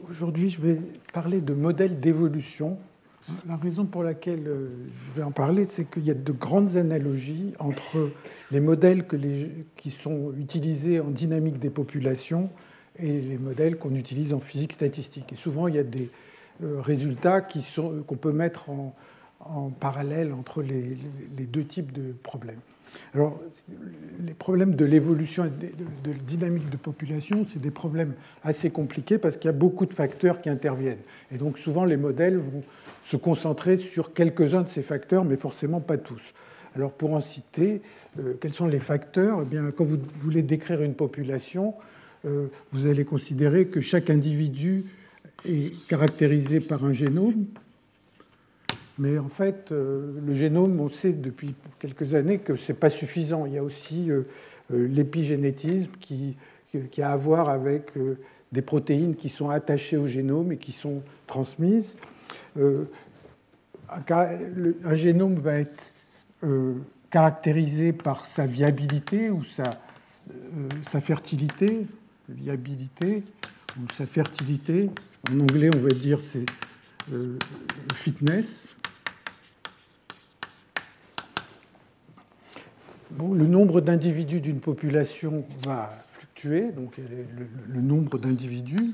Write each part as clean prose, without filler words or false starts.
Aujourd'hui, je vais parler de modèles d'évolution. La raison pour laquelle je vais en parler, c'est qu'il y a de grandes analogies entre les modèles qui sont utilisés en dynamique des populations et les modèles qu'on utilise en physique statistique. Et souvent, il y a des résultats qu'on peut mettre en parallèle entre les deux types de problèmes. Alors, les problèmes de l'évolution et de dynamique de population, c'est des problèmes assez compliqués parce qu'il y a beaucoup de facteurs qui interviennent. Et donc, souvent, les modèles vont se concentrer sur quelques-uns de ces facteurs, mais forcément pas tous. Alors, pour en citer, quels sont les facteurs? Eh bien, quand vous voulez décrire une population, vous allez considérer que chaque individu est caractérisé par un génome. Mais en fait, le génome, on sait depuis quelques années que ce n'est pas suffisant. Il y a aussi l'épigénétisme qui a à voir avec des protéines qui sont attachées au génome et qui sont transmises. Un génome va être caractérisé par sa viabilité ou sa fertilité, viabilité ou sa fertilité. En anglais, on va dire c'est fitness. Bon, le nombre d'individus d'une population va fluctuer, donc le nombre d'individus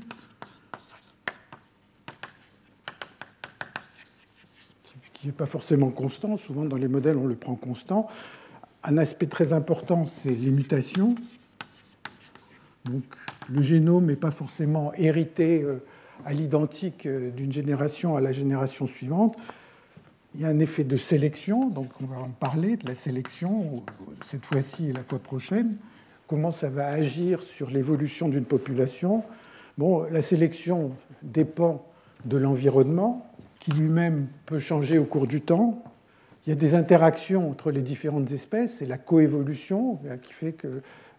qui n'est pas forcément constant. Souvent, dans les modèles, on le prend constant. Un aspect très important, c'est les mutations. Donc, le génome n'est pas forcément hérité à l'identique d'une génération à la génération suivante. Il y a un effet de sélection, donc on va en parler de la sélection, cette fois-ci et la fois prochaine. Comment ça va agir sur l'évolution d'une population? Bon, la sélection dépend de l'environnement, qui lui-même peut changer au cours du temps. Il y a des interactions entre les différentes espèces, c'est la coévolution qui fait que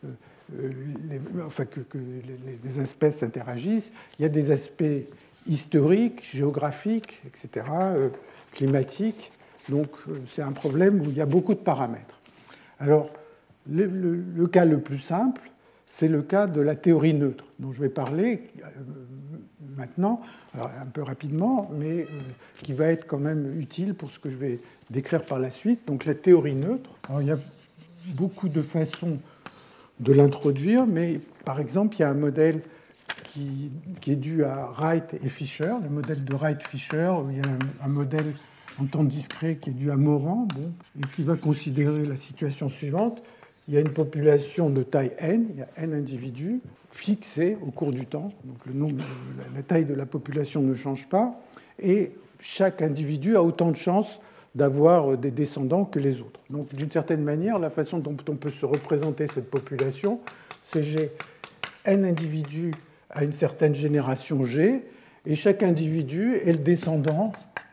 les espèces interagissent. Il y a des aspects historiques, géographiques, etc., climatiques. Donc, c'est un problème où il y a beaucoup de paramètres. Alors, le cas le plus simple, c'est le cas de la théorie neutre, dont je vais parler maintenant, alors un peu rapidement, mais qui va être quand même utile pour ce que je vais décrire par la suite. Donc, la théorie neutre, alors, il y a beaucoup de façons de l'introduire, mais par exemple, il y a un modèle qui est dû à Wright et Fisher, le modèle de Wright-Fisher, où il y a un modèle en temps discret qui est dû à Morand, et qui va considérer la situation suivante. Il y a une population de taille n, il y a n individus, fixés au cours du temps, donc la taille de la population ne change pas, et chaque individu a autant de chances d'avoir des descendants que les autres. Donc, d'une certaine manière, la façon dont on peut se représenter cette population, c'est j'ai n individus à une certaine génération G, et chaque individu est le descendant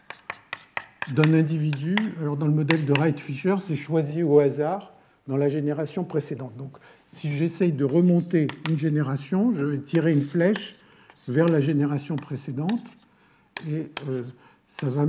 d'un individu. Alors, dans le modèle de Wright-Fisher, c'est choisi au hasard dans la génération précédente. Donc, si j'essaye de remonter une génération, je vais tirer une flèche vers la génération précédente, et ça va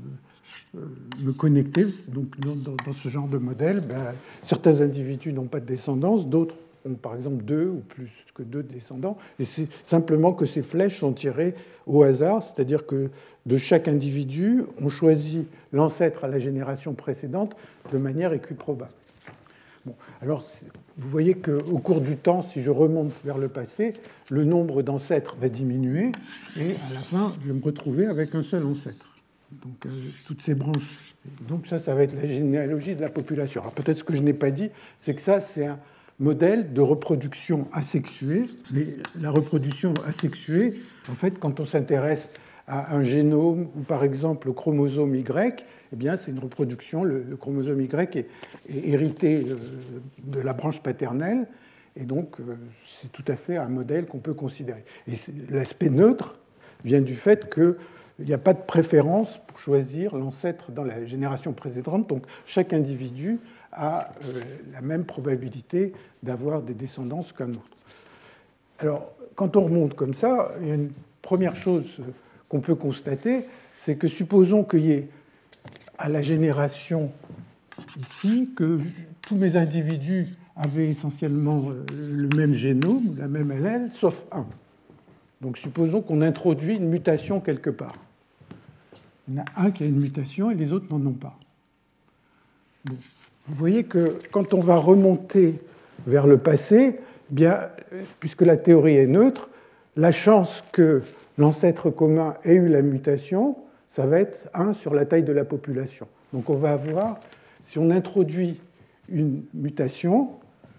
me connecter. Donc, dans ce genre de modèle, certains individus n'ont pas de descendance, d'autres ont par exemple 2 ou plus que 2 descendants, et c'est simplement que ces flèches sont tirées au hasard, c'est-à-dire que de chaque individu, on choisit l'ancêtre à la génération précédente de manière équiprobable. Bon, alors, vous voyez qu'au cours du temps, si je remonte vers le passé, le nombre d'ancêtres va diminuer, et à la fin, je vais me retrouver avec un seul ancêtre. Donc, toutes ces branches. Donc, ça va être la généalogie de la population. Alors, peut-être ce que je n'ai pas dit, c'est que ça, c'est un modèle de reproduction asexuée. Mais la reproduction asexuée, en fait, quand on s'intéresse à un génome ou par exemple au chromosome Y, eh bien, c'est une reproduction. Le chromosome Y est hérité de la branche paternelle, et donc c'est tout à fait un modèle qu'on peut considérer. Et l'aspect neutre vient du fait qu'il n'y a pas de préférence pour choisir l'ancêtre dans la génération précédente, donc chaque individu a la même probabilité d'avoir des descendances qu'un autre. Alors, quand on remonte comme ça, il y a une première chose qu'on peut constater, c'est que supposons qu'il y ait à la génération ici que tous mes individus avaient essentiellement le même génome, la même allèle, sauf un. Donc supposons qu'on introduit une mutation quelque part. Il y en a un qui a une mutation et les autres n'en ont pas. Bon. Vous voyez que quand on va remonter vers le passé, eh bien, puisque la théorie est neutre, la chance que l'ancêtre commun ait eu la mutation, ça va être 1 sur la taille de la population. Donc on va avoir, si on introduit une mutation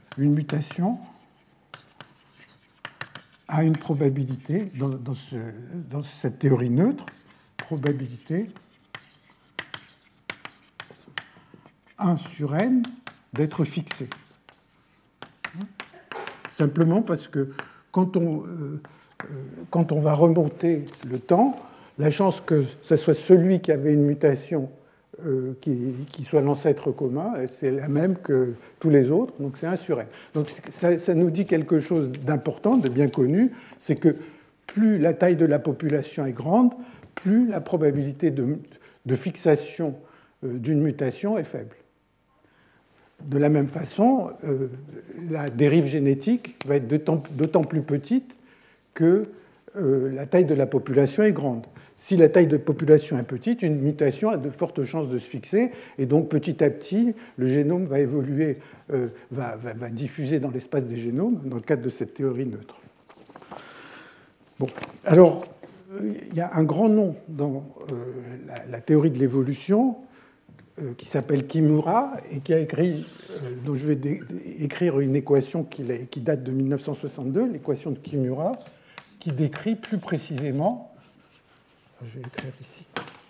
a une probabilité, dans cette théorie neutre, probabilité 1 sur n d'être fixée. Simplement parce que quand on va remonter le temps, la chance que ce soit celui qui avait une mutation qui soit l'ancêtre commun, c'est la même que tous les autres, donc c'est 1 sur n. Donc ça nous dit quelque chose d'important, de bien connu, c'est que plus la taille de la population est grande, plus la probabilité de fixation d'une mutation est faible. De la même façon, la dérive génétique va être d'autant plus petite que la taille de la population est grande. Si la taille de population est petite, une mutation a de fortes chances de se fixer, et donc petit à petit, le génome va évoluer, va diffuser dans l'espace des génomes, dans le cadre de cette théorie neutre. Bon, alors, il y a un grand nom dans la théorie de l'évolution qui s'appelle Kimura, et qui a écrit, dont je vais écrire une équation qui date de 1962, l'équation de Kimura, qui décrit plus précisément. Je vais écrire ici.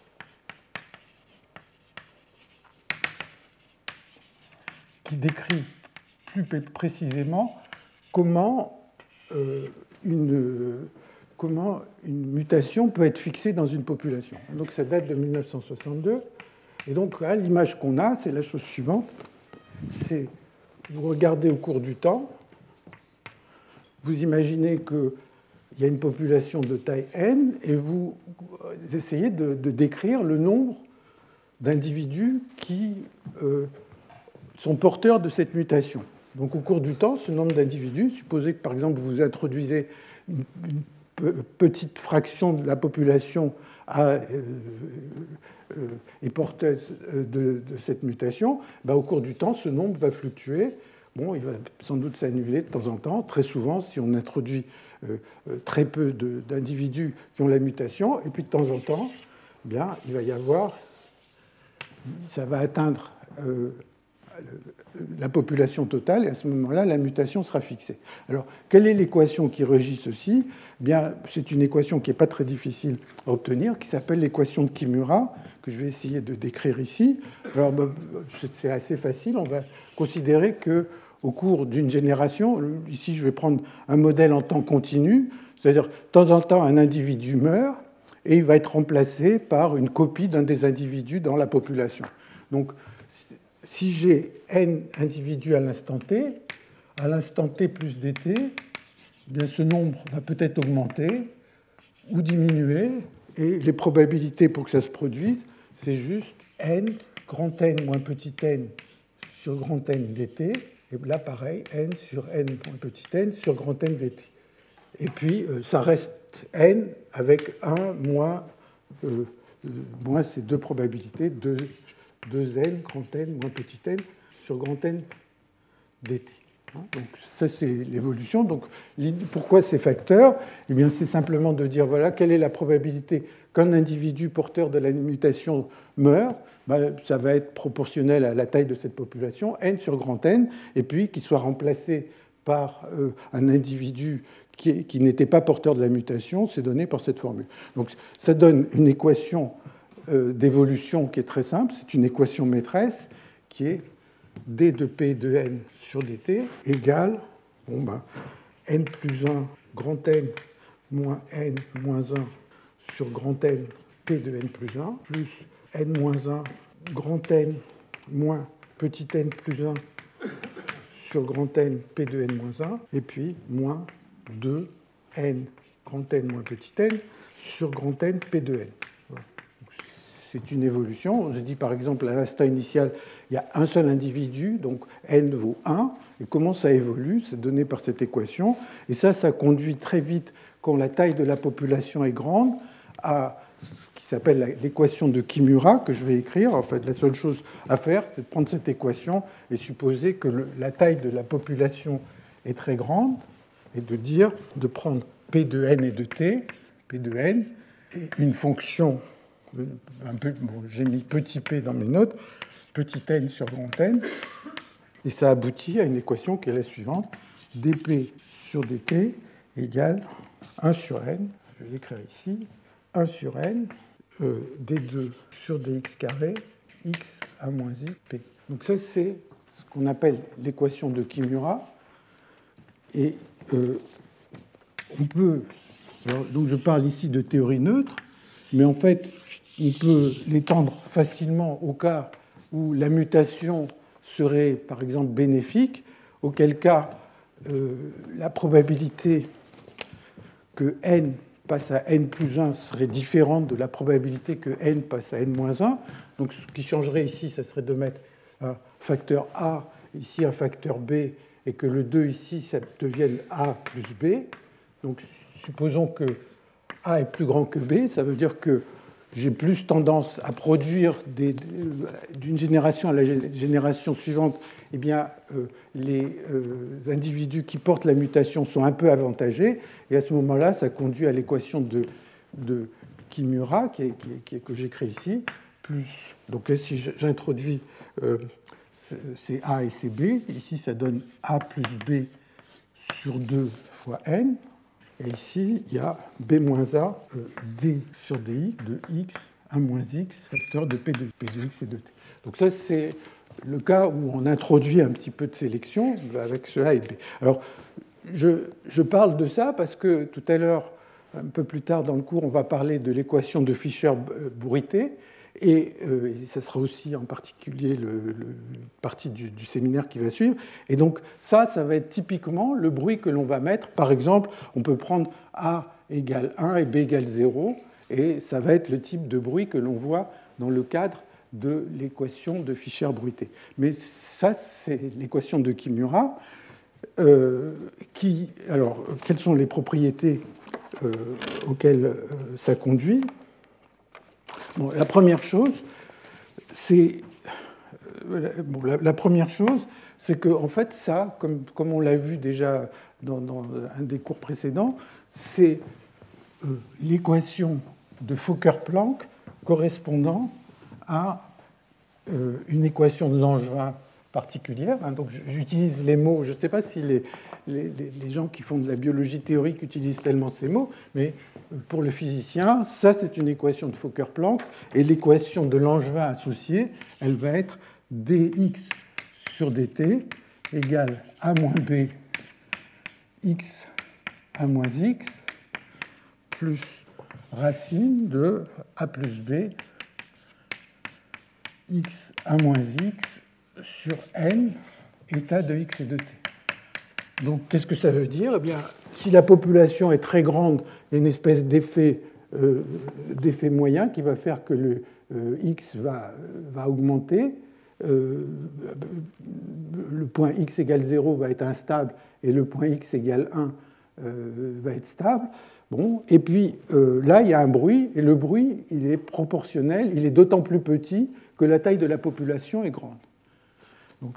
Qui décrit plus précisément comment une mutation peut être fixée dans une population. Donc ça date de 1962. Et donc là, l'image qu'on a, c'est la chose suivante. C'est, vous regardez au cours du temps, vous imaginez que il y a une population de taille n, et vous essayez de décrire le nombre d'individus qui sont porteurs de cette mutation. Donc au cours du temps, ce nombre d'individus, supposez que par exemple vous introduisez une petite fraction de la population est porteuse de cette mutation, ben, au cours du temps, ce nombre va fluctuer. Bon, il va sans doute s'annuler de temps en temps. Très souvent, si on introduit très peu d'individus qui ont la mutation, et puis de temps en temps, bien, il va y avoir, ça va atteindre la population totale, et à ce moment-là, la mutation sera fixée. Alors, quelle est l'équation qui régit ceci? Bien, c'est une équation qui n'est pas très difficile à obtenir, qui s'appelle l'équation de Kimura, que je vais essayer de décrire ici. Alors, c'est assez facile. On va considérer que au cours d'une génération, ici je vais prendre un modèle en temps continu, c'est-à-dire de temps en temps un individu meurt et il va être remplacé par une copie d'un des individus dans la population. Donc si j'ai n individus à l'instant t plus dt, bien ce nombre va peut-être augmenter ou diminuer, et les probabilités pour que ça se produise, c'est juste n, grand N moins petit n sur grand N dt. Et là, pareil, n sur n moins petit n sur grand N dt. Et puis, ça reste n avec 1 moins ces deux probabilités, 2n, grand N moins petit n sur grand N dt. Donc, ça, c'est l'évolution. Donc, pourquoi ces facteurs? Eh bien, c'est simplement de dire, voilà, quelle est la probabilité qu'un individu porteur de la mutation meure? Ben, ça va être proportionnel à la taille de cette population, n sur grand N, et puis qu'il soit remplacé par un individu qui n'était pas porteur de la mutation, c'est donné par cette formule. Donc ça donne une équation d'évolution qui est très simple, c'est une équation maîtresse qui est d de p de n sur dt égale n plus 1 grand N moins n moins 1 sur grand N p de n plus 1 plus n moins 1 grand N moins petit n plus 1 sur grand N p de n moins 1 et puis moins 2 n grand N moins petit n sur grand N p de n. Voilà. C'est une évolution. On se dit par exemple à l'instant initial, il y a un seul individu, donc n vaut 1. Et comment ça évolue? C'est donné par cette équation. Et ça conduit très vite, quand la taille de la population est grande, à ce qui s'appelle l'équation de Kimura, que je vais écrire. En fait, la seule chose à faire, c'est de prendre cette équation et supposer que la taille de la population est très grande, et de prendre P de n et de t, P de n, et une fonction, j'ai mis petit p dans mes notes, petit n sur grand N, et ça aboutit à une équation qui est la suivante, dp sur dt égale 1 sur n, je vais l'écrire ici, 1 sur n, d2 sur dx carré, x à moins i, p. Donc ça, c'est ce qu'on appelle l'équation de Kimura. Et on peut... Alors, donc je parle ici de théorie neutre, mais en fait, on peut l'étendre facilement au cas où la mutation serait, par exemple, bénéfique, auquel cas la probabilité que n passe à n plus 1 serait différente de la probabilité que n passe à n moins 1. Donc ce qui changerait ici, ça serait de mettre un facteur A, ici un facteur B, et que le 2 ici, ça devienne A plus B. Donc supposons que A est plus grand que B, ça veut dire que j'ai plus tendance à produire d'une génération à la génération suivante, eh bien, les individus qui portent la mutation sont un peu avantagés, et à ce moment-là, ça conduit à l'équation de Kimura, que j'écris ici, plus... Donc là, si j'introduis c'est A et c'est B, ici, ça donne A plus B sur 2 fois n, et ici, il y a B moins A, D sur DI de X, 1 moins X, facteur de P de X et de T. Donc ça, c'est le cas où on introduit un petit peu de sélection avec ce A et B. Alors, je parle de ça parce que tout à l'heure, un peu plus tard dans le cours, on va parler de l'équation de Fischer-Bruité, et ça sera aussi en particulier le partie du séminaire qui va suivre. Et donc ça va être typiquement le bruit que l'on va mettre. Par exemple, on peut prendre A égale 1 et B égale 0, et ça va être le type de bruit que l'on voit dans le cadre de l'équation de Fischer-Bruité. Mais ça, c'est l'équation de Kimura. Alors, quelles sont les propriétés auxquelles ça conduit? Bon, la première chose, c'est que en fait, ça, comme on l'a vu déjà dans un des cours précédents, c'est l'équation de Fokker-Planck correspondant à une équation de Langevin particulière. Donc, j'utilise les mots, je ne sais pas si les gens qui font de la biologie théorique utilisent tellement ces mots, mais pour le physicien, ça, c'est une équation de Fokker-Planck, et l'équation de Langevin associée, elle va être dx sur dt égale a moins b x a moins x plus racine de a plus b x a moins x sur n état de x et de t. Donc, qu'est-ce que ça veut dire? Eh bien, si la population est très grande, il y a une espèce d'effet moyen qui va faire que le x va augmenter. Le point x égale 0 va être instable et le point x égale 1 va être stable. Bon, et puis là, il y a un bruit, et le bruit, il est proportionnel, il est d'autant plus petit que la taille de la population est grande. Donc,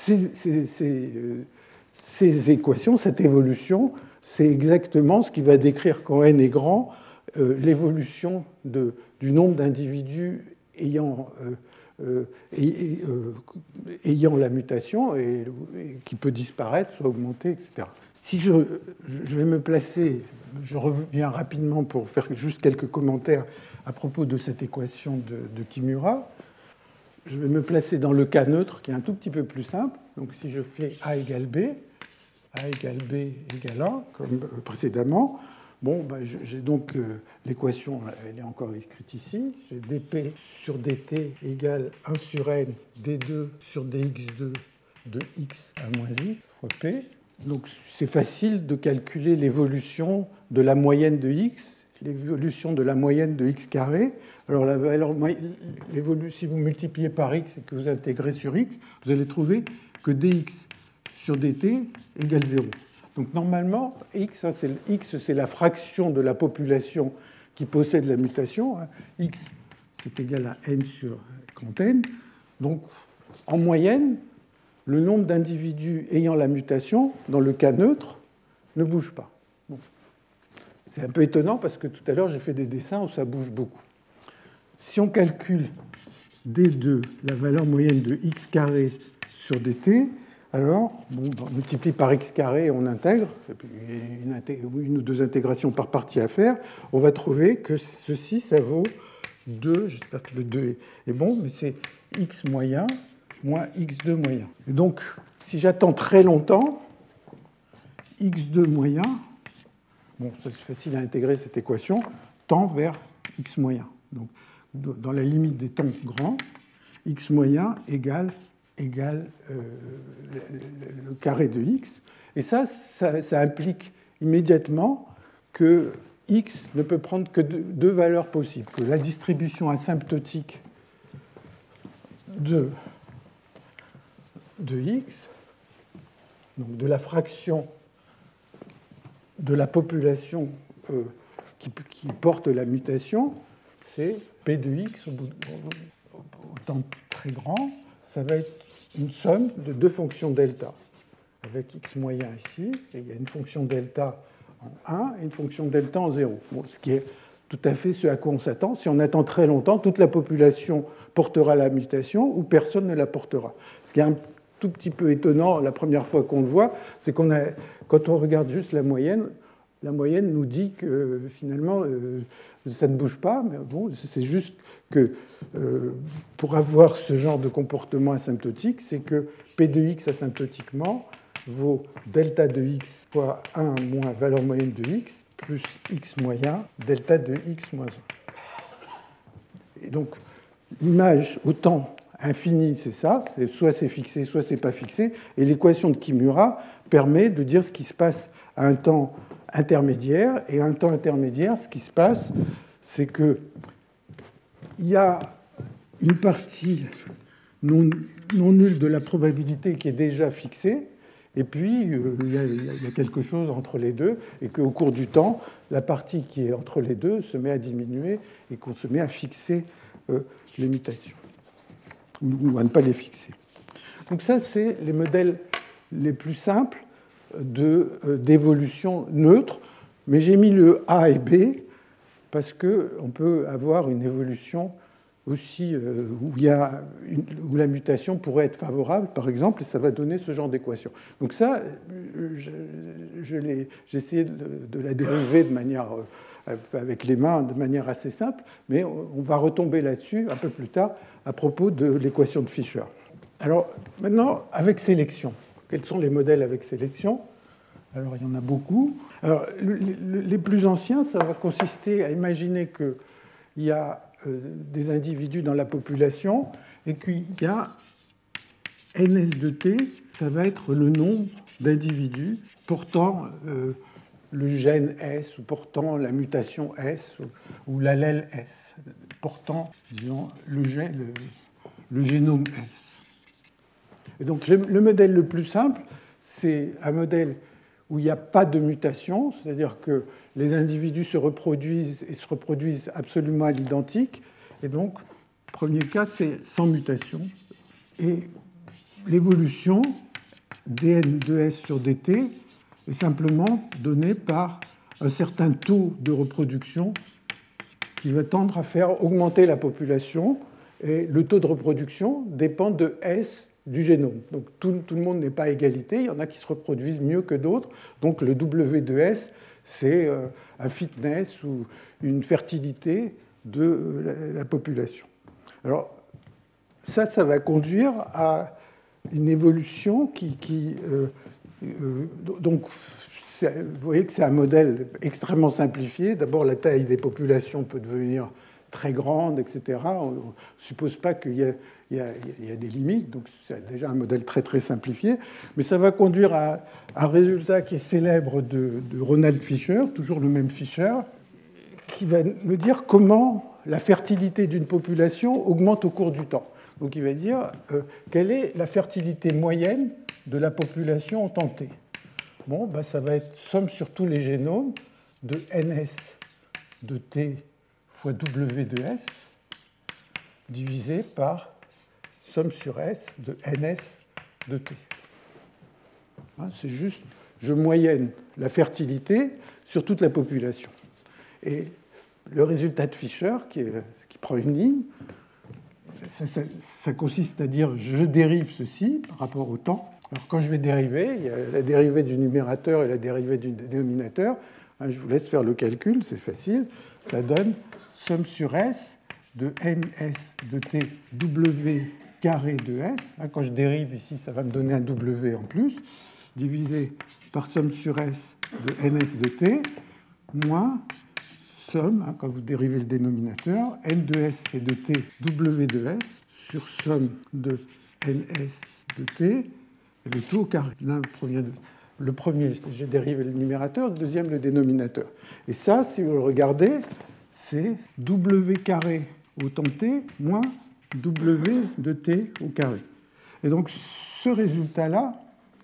ces équations, cette évolution, c'est exactement ce qui va décrire quand n est grand, l'évolution du nombre d'individus ayant la mutation et qui peut disparaître, soit augmenter, etc. Si je vais me placer, je reviens rapidement pour faire juste quelques commentaires à propos de cette équation de Kimura. Je vais me placer dans le cas neutre, qui est un tout petit peu plus simple. Donc si je fais A égale B égale 1, comme précédemment, bon, ben, j'ai donc l'équation, elle est encore écrite ici. J'ai dp sur dt égale 1 sur n d2 sur dx2 de x à moins i fois p. Donc c'est facile de calculer l'évolution de la moyenne de x, l'évolution de la moyenne de x carré. Alors, si vous multipliez par x et que vous intégrez sur x, vous allez trouver que dx sur dt égale 0. Donc normalement, X, c'est la fraction de la population qui possède la mutation. X, c'est égal à n sur grand N. Donc en moyenne, le nombre d'individus ayant la mutation, dans le cas neutre, ne bouge pas. Bon. C'est un peu étonnant parce que tout à l'heure, j'ai fait des dessins où ça bouge beaucoup. Si on calcule D2, la valeur moyenne de x carré sur dt, alors on multiplie par x carré et on intègre, une ou deux intégrations par partie à faire, on va trouver que ceci, ça vaut 2, j'espère que le 2 est bon, mais c'est x moyen moins x2 moyen. Et donc, si j'attends très longtemps, x2 moyen, bon, c'est facile à intégrer cette équation, tend vers x moyen. Donc, dans la limite des temps grands, x moyen égale le carré de x. Et ça implique immédiatement que x ne peut prendre que deux valeurs possibles, que la distribution asymptotique de x, donc de la fraction de la population qui porte la mutation, c'est P de x au temps très grand, ça va être une somme de deux fonctions delta, avec x moyen ici, et il y a une fonction delta en 1 et une fonction delta en 0. Bon, ce qui est tout à fait ce à quoi on s'attend. Si on attend très longtemps, toute la population portera la mutation ou personne ne la portera. Ce qui est un tout petit peu étonnant la première fois qu'on le voit, c'est quand on regarde juste la moyenne nous dit que finalement ça ne bouge pas, mais bon, c'est juste que pour avoir ce genre de comportement asymptotique, c'est que P de x asymptotiquement vaut delta de x fois 1 moins valeur moyenne de x plus x moyen delta de x moins 1. Et donc l'image au temps infini, c'est ça, soit c'est fixé, soit c'est pas fixé, et l'équation de Kimura permet de dire ce qui se passe à un temps intermédiaire, et à un temps intermédiaire, ce qui se passe, c'est qu'il y a une partie non nulle de la probabilité qui est déjà fixée, et puis il y a quelque chose entre les deux, et qu'au cours du temps, la partie qui est entre les deux se met à diminuer, et qu'on se met à fixer les mutations, ou à ne pas les fixer. Donc ça, c'est les modèles les plus simples d'évolution neutre, mais j'ai mis le A et B parce qu'on peut avoir une évolution aussi où la mutation pourrait être favorable, par exemple, et ça va donner ce genre d'équation. Donc ça, j'ai essayé de la dériver de manière, avec les mains de manière assez simple, mais on va retomber là-dessus un peu plus tard à propos de l'équation de Fischer. Alors maintenant, avec sélection. Quels sont les modèles avec sélection? Alors, il y en a beaucoup. Alors, les plus anciens, ça va consister à imaginer qu'il y a des individus dans la population et qu'il y a ns de t, ça va être le nombre d'individus portant le gène S ou portant la mutation S ou l'allèle S, portant, disons, le génome S. Et donc, le modèle le plus simple, c'est un modèle où il n'y a pas de mutation, c'est-à-dire que les individus se reproduisent et se reproduisent absolument à l'identique. Et donc, premier cas, c'est sans mutation. Et l'évolution dn de S sur dt est simplement donnée par un certain taux de reproduction qui va tendre à faire augmenter la population. Et le taux de reproduction dépend de S du génome. Donc tout le monde n'est pas à égalité, il y en a qui se reproduisent mieux que d'autres. Donc le W de S, c'est un fitness ou une fertilité de la population. Alors ça va conduire à une évolution donc vous voyez que c'est un modèle extrêmement simplifié. D'abord, la taille des populations peut devenir très grande, etc. On ne suppose pas qu'il y a des limites, donc c'est déjà un modèle très très simplifié, mais ça va conduire à un résultat qui est célèbre de Ronald Fisher, toujours le même Fisher, qui va nous dire comment la fertilité d'une population augmente au cours du temps. Donc il va dire quelle est la fertilité moyenne de la population en temps t. bon, ça va être somme sur tous les génomes de ns de t fois w de s divisé par somme sur s de ns de t. C'est juste, je moyenne la fertilité sur toute la population. Et le résultat de Fisher, qui prend une ligne, ça consiste à dire je dérive ceci par rapport au temps. Alors quand je vais dériver, il y a la dérivée du numérateur et la dérivée du dénominateur. Je vous laisse faire le calcul, c'est facile. Ça donne somme sur s de ns de t w carré de s. Quand je dérive ici, ça va me donner un w en plus, divisé par somme sur s de ns de t, moins somme, quand vous dérivez le dénominateur, n de s et de t w de s sur somme de ns de t, et le tout au carré. Le premier, j'ai dérivé le numérateur, le deuxième, le dénominateur. Et ça, si vous le regardez, c'est w carré au temps t moins w de t au carré. Et donc, ce résultat-là,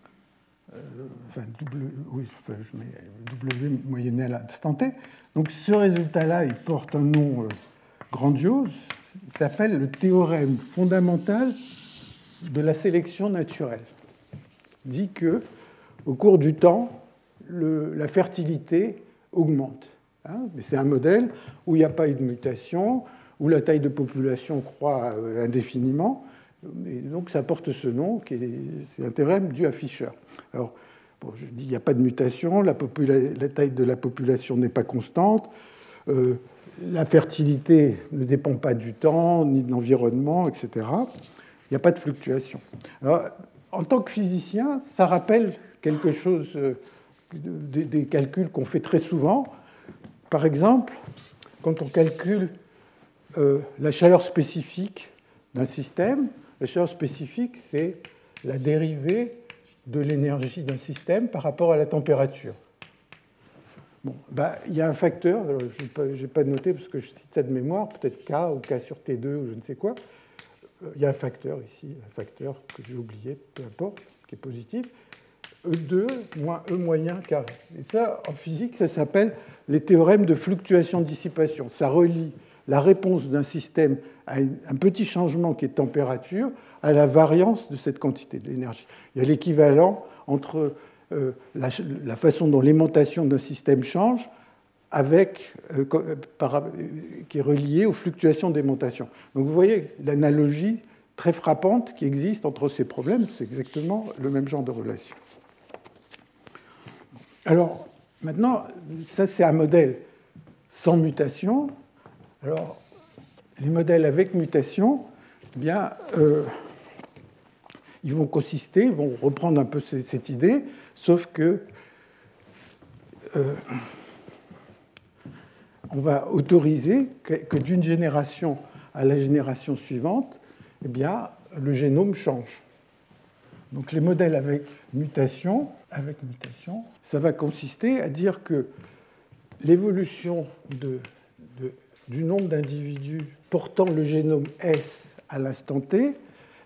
je mets w moyenné à l'instant t. Donc ce résultat-là, il porte un nom grandiose, il s'appelle le théorème fondamental de la sélection naturelle. Il dit que, au cours du temps, la fertilité augmente. Mais c'est un modèle où il n'y a pas eu de mutation, où la taille de population croît indéfiniment. Et donc ça porte ce nom, c'est un théorème dû à Fisher. Alors, je dis qu'il n'y a pas de mutation, la taille de la population n'est pas constante, la fertilité ne dépend pas du temps, ni de l'environnement, etc. Il n'y a pas de fluctuation. Alors, en tant que physicien, ça rappelle quelque chose des calculs qu'on fait très souvent. Par exemple, quand on calcule la chaleur spécifique d'un système, la chaleur spécifique, c'est la dérivée de l'énergie d'un système par rapport à la température. Bon, il y a un facteur, je n'ai pas noté parce que je cite ça de mémoire, peut-être K ou K sur T2 ou je ne sais quoi. Il y a un facteur ici, un facteur que j'ai oublié, peu importe, qui est positif, E2 moins E moyen carré. Et ça, en physique, ça s'appelle les théorèmes de fluctuation-dissipation. Ça relie la réponse d'un système à un petit changement qui est de température à la variance de cette quantité d'énergie. Il y a l'équivalent entre la façon dont l'aimantation d'un système change qui est reliée aux fluctuations d'aimantation. Donc vous voyez l'analogie très frappante qui existe entre ces problèmes. C'est exactement le même genre de relation. Alors maintenant, ça c'est un modèle sans mutation. Alors les modèles avec mutation, ils vont reprendre un peu cette idée, sauf que on va autoriser que d'une génération à la génération suivante, le génome change. Donc les modèles avec mutation, ça va consister à dire que l'évolution du nombre d'individus portant le génome S à l'instant T,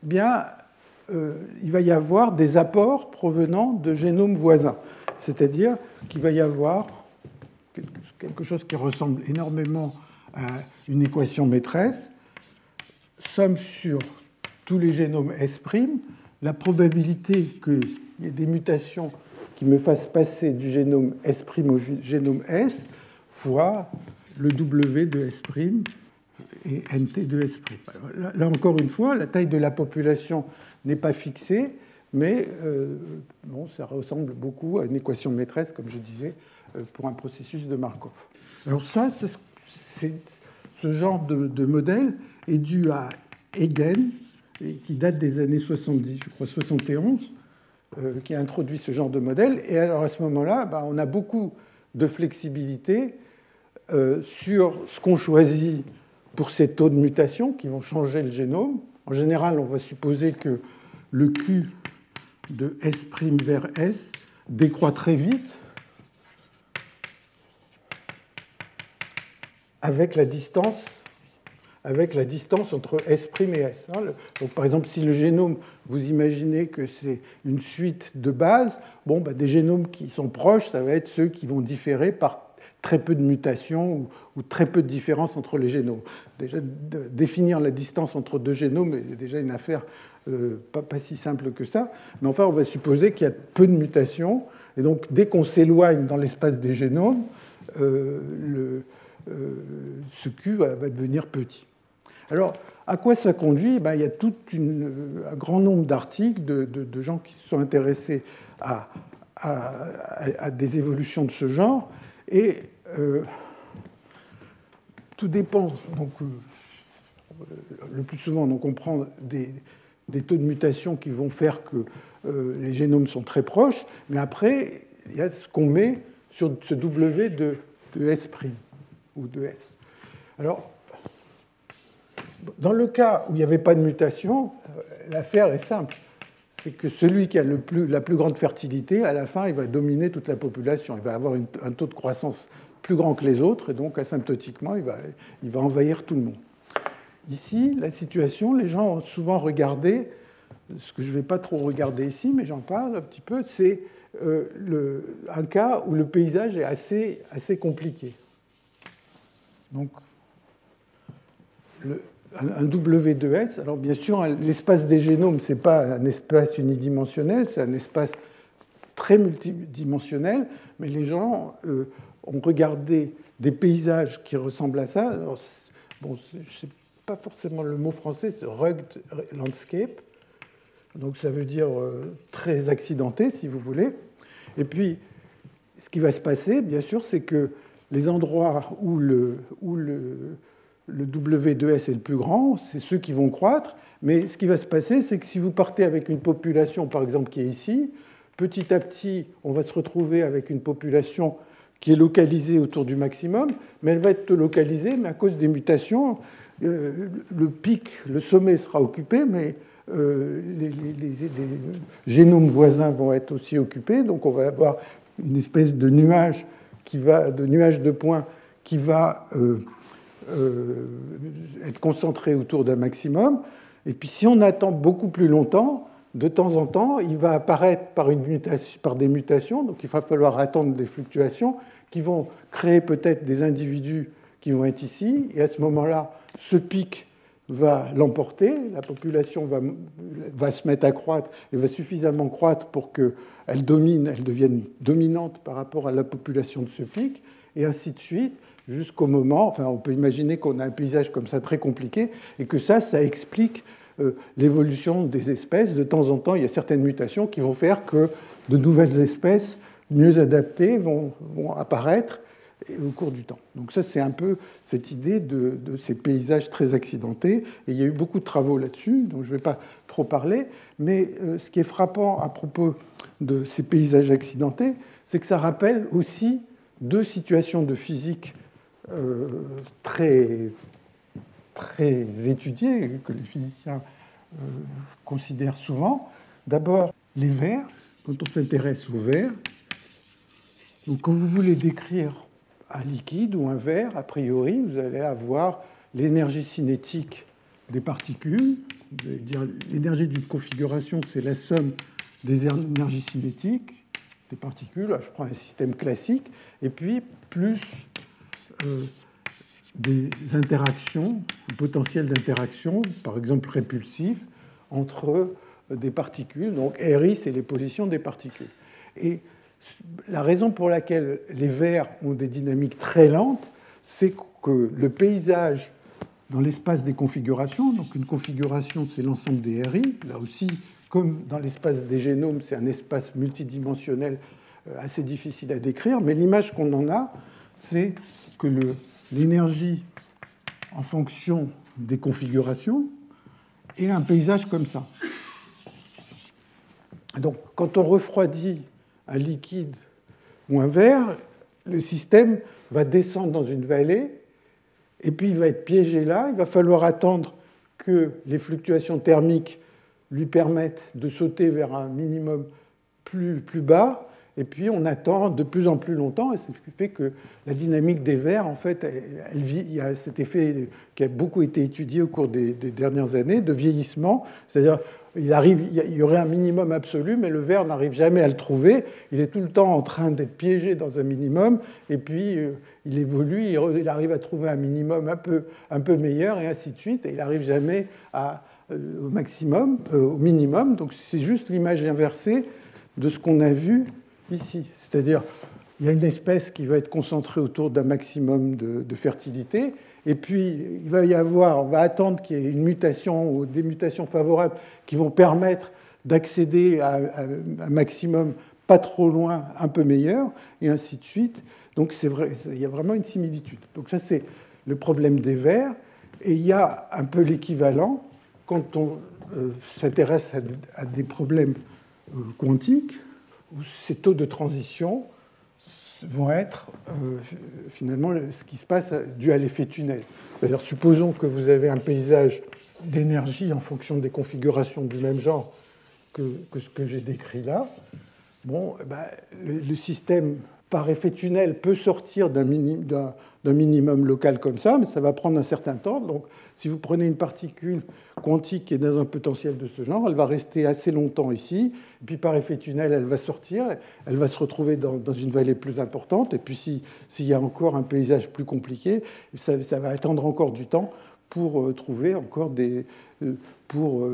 il va y avoir des apports provenant de génomes voisins. C'est-à-dire qu'il va y avoir quelque chose qui ressemble énormément à une équation maîtresse, somme sur tous les génomes S', la probabilité qu'il y ait des mutations qui me fassent passer du génome S' au génome S, fois le W de S' et NT de S'. Là encore une fois, la taille de la population n'est pas fixée, mais ça ressemble beaucoup à une équation maîtresse, comme je disais, pour un processus de Markov. Alors ça, ce genre de modèle est dû à Hagen, qui date des années 70, je crois 71, qui a introduit ce genre de modèle. Et alors à ce moment-là, on a beaucoup de flexibilité sur ce qu'on choisit pour ces taux de mutation qui vont changer le génome. En général, on va supposer que le Q de S' vers S décroît très vite avec la distance avec la distance entre S' et S. Donc, par exemple, si le génome, vous imaginez que c'est une suite de bases, bon, des génomes qui sont proches, ça va être ceux qui vont différer par très peu de mutations ou très peu de différences entre les génomes. Déjà, définir la distance entre deux génomes est déjà une affaire pas si simple que ça, mais enfin, on va supposer qu'il y a peu de mutations, et donc dès qu'on s'éloigne dans l'espace des génomes, ce Q va devenir petit. Alors, à quoi ça conduit? Il y a tout un grand nombre d'articles de gens qui se sont intéressés à des évolutions de ce genre, et tout dépend. Donc, le plus souvent, donc, on prend des taux de mutation qui vont faire que les génomes sont très proches, mais après, il y a ce qu'on met sur ce W de S' ou de S. Alors, dans le cas où il n'y avait pas de mutation, l'affaire est simple. C'est que celui qui a la plus grande fertilité, à la fin, il va dominer toute la population. Il va avoir un taux de croissance plus grand que les autres, et donc asymptotiquement, il va envahir tout le monde. Ici, la situation, les gens ont souvent regardé, ce que je ne vais pas trop regarder ici, mais j'en parle un petit peu, c'est un cas où le paysage est assez compliqué. Donc, un W de S, alors bien sûr, l'espace des génomes, ce n'est pas un espace unidimensionnel, c'est un espace très multidimensionnel, mais les gens ont regardé des paysages qui ressemblent à ça. Alors, bon, je ne sais pas forcément le mot français, c'est rugged landscape, donc ça veut dire très accidenté, si vous voulez. Et puis, ce qui va se passer, bien sûr, c'est que les endroits où le W de S est le plus grand, c'est ceux qui vont croître. Mais ce qui va se passer, c'est que si vous partez avec une population, par exemple, qui est ici, petit à petit, on va se retrouver avec une population qui est localisée autour du maximum, mais elle va être localisée, mais à cause des mutations, le pic, le sommet sera occupé, mais les génomes voisins vont être aussi occupés, donc on va avoir une espèce de nuage de points qui va être concentré autour d'un maximum. Et puis si on attend beaucoup plus longtemps, de temps en temps, il va apparaître par des mutations, donc il va falloir attendre des fluctuations qui vont créer peut-être des individus qui vont être ici, et à ce moment-là, ce pic va l'emporter, la population va se mettre à croître et va suffisamment croître pour qu'elle devienne dominante par rapport à la population de ce pic, et ainsi de suite, jusqu'au moment, enfin on peut imaginer qu'on a un paysage comme ça très compliqué, et que ça explique l'évolution des espèces. De temps en temps, il y a certaines mutations qui vont faire que de nouvelles espèces mieux adaptées vont apparaître au cours du temps. Donc ça, c'est un peu cette idée de ces paysages très accidentés. Et il y a eu beaucoup de travaux là-dessus, donc je ne vais pas trop parler. Mais ce qui est frappant à propos de ces paysages accidentés, c'est que ça rappelle aussi deux situations de physique très étudiées, que les physiciens considèrent souvent. D'abord, les vers, quand on s'intéresse aux vers. Donc, quand vous voulez décrire un liquide ou un verre, a priori, vous allez avoir l'énergie cinétique des particules. Vous allez dire l'énergie d'une configuration, c'est la somme des énergies cinétiques des particules. Là, je prends un système classique. Et puis, plus des interactions, un potentiel d'interaction, par exemple répulsif, entre des particules. Donc, RI, c'est les positions des particules. Et la raison pour laquelle les vers ont des dynamiques très lentes, c'est que le paysage dans l'espace des configurations, donc une configuration, c'est l'ensemble des RI, là aussi, comme dans l'espace des génomes, c'est un espace multidimensionnel assez difficile à décrire, mais l'image qu'on en a, c'est que l'énergie en fonction des configurations est un paysage comme ça. Donc, quand on refroidit un liquide ou un verre, le système va descendre dans une vallée et puis il va être piégé là. Il va falloir attendre que les fluctuations thermiques lui permettent de sauter vers un minimum plus bas. et puis on attend de plus en plus longtemps, et ce qui fait que la dynamique des vers, en fait, il y a cet effet qui a beaucoup été étudié au cours des dernières années, de vieillissement, c'est-à-dire il y aurait un minimum absolu, mais le ver n'arrive jamais à le trouver, il est tout le temps en train d'être piégé dans un minimum, et puis il évolue, il arrive à trouver un minimum un peu meilleur, et ainsi de suite, et il n'arrive jamais au maximum, au minimum, donc c'est juste l'image inversée de ce qu'on a vu ici. C'est-à-dire, il y a une espèce qui va être concentrée autour d'un maximum de fertilité, et puis on va attendre qu'il y ait une mutation ou des mutations favorables qui vont permettre d'accéder à un maximum pas trop loin, un peu meilleur, et ainsi de suite. Donc c'est vrai, il y a vraiment une similitude. Donc ça, c'est le problème des vers, et il y a un peu l'équivalent quand on s'intéresse à des problèmes quantiques, où ces taux de transition vont être finalement ce qui se passe dû à l'effet tunnel. C'est-à-dire, supposons que vous avez un paysage d'énergie en fonction des configurations du même genre que ce que j'ai décrit là. Bon, le système, par effet tunnel, peut sortir d'un minimum local comme ça, mais ça va prendre un certain temps. Donc, si vous prenez une particule quantique qui est dans un potentiel de ce genre, elle va rester assez longtemps ici, et puis par effet tunnel, elle va sortir, elle va se retrouver dans une vallée plus importante, et puis s'il y a encore un paysage plus compliqué, ça va attendre encore du temps pour trouver encore pour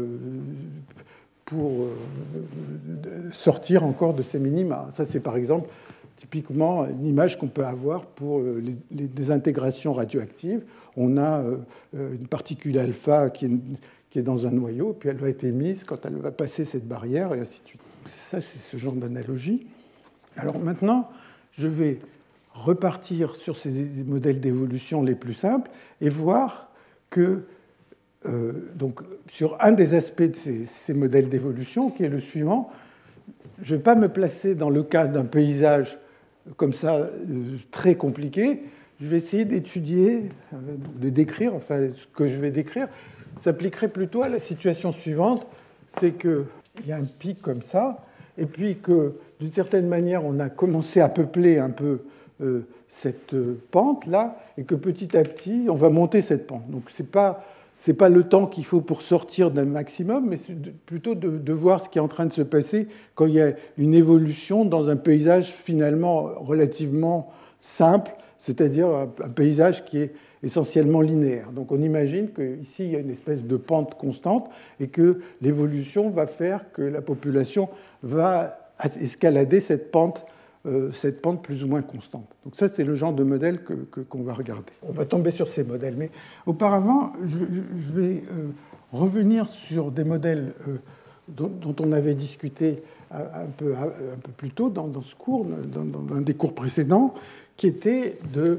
sortir encore de ces minima. Ça, c'est par exemple typiquement une image qu'on peut avoir pour les désintégrations radioactives. On a une particule alpha qui est dans un noyau, puis elle va être émise quand elle va passer cette barrière, et ainsi de suite. Ça, c'est ce genre d'analogie. Alors maintenant, je vais repartir sur ces modèles d'évolution les plus simples et voir que, donc, sur un des aspects de ces modèles d'évolution, qui est le suivant, je ne vais pas me placer dans le cas d'un paysage comme ça, très compliqué. Je vais essayer d'étudier, de décrire, enfin, ce que je vais décrire s'appliquerait plutôt à la situation suivante, c'est qu'il y a un pic comme ça, et puis que, d'une certaine manière, on a commencé à peupler un peu cette pente-là, et que petit à petit, on va monter cette pente. Donc, ce n'est pas le temps qu'il faut pour sortir d'un maximum, mais c'est plutôt de voir ce qui est en train de se passer quand il y a une évolution dans un paysage finalement relativement simple, c'est-à-dire un paysage qui est essentiellement linéaire. Donc on imagine qu'ici, il y a une espèce de pente constante et que l'évolution va faire que la population va escalader cette pente plus ou moins constante. Donc ça, c'est le genre de modèle qu'on va regarder. On va tomber sur ces modèles. Mais auparavant, je vais revenir sur des modèles dont on avait discuté un peu plus tôt dans ce cours, dans un des cours précédents, qui était de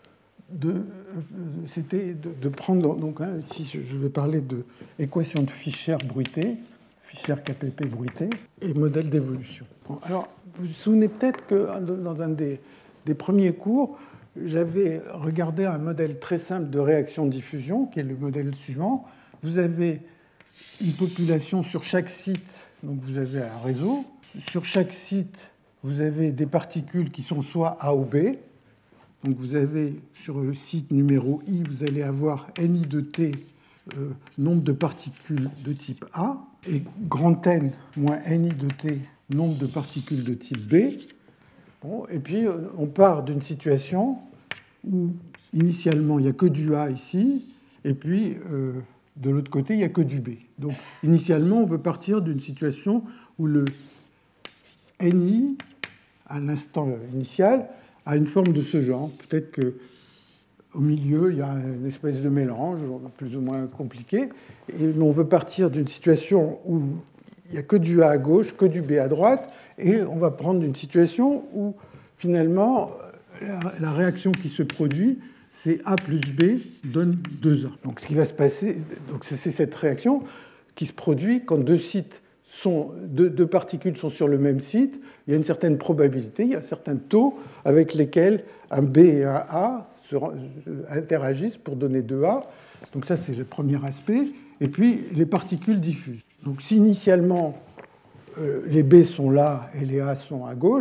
prendre, donc ici je vais parler de équation de Fischer bruitée, Fischer-KPP bruitée, et modèle d'évolution. Bon, alors, vous vous souvenez peut-être que dans un des premiers cours, j'avais regardé un modèle très simple de réaction-diffusion, qui est le modèle suivant. Vous avez une population sur chaque site, donc vous avez un réseau. Sur chaque site, vous avez des particules qui sont soit A ou B. Donc vous avez sur le site numéro I, vous allez avoir NI de T, nombre de particules de type A, et grand N moins NI de T, nombre de particules de type B. Bon, et puis on part d'une situation où initialement il n'y a que du A ici, et puis de l'autre côté il n'y a que du B. Donc initialement on veut partir d'une situation où le NI, à l'instant initial, a une forme de ce genre. Peut-être qu'au milieu, il y a une espèce de mélange, plus ou moins compliqué. Mais on veut partir d'une situation où il n'y a que du A à gauche, que du B à droite, et on va prendre une situation où, finalement, la réaction qui se produit, c'est A plus B donne 2A. Donc ce qui va se passer, c'est cette réaction qui se produit quand deux particules sont sur le même site. Il y a une certaine probabilité, il y a un certain taux avec lesquels un B et un A interagissent pour donner 2A. Donc ça, c'est le premier aspect. Et puis, les particules diffusent. Donc si initialement, les B sont là et les A sont à gauche,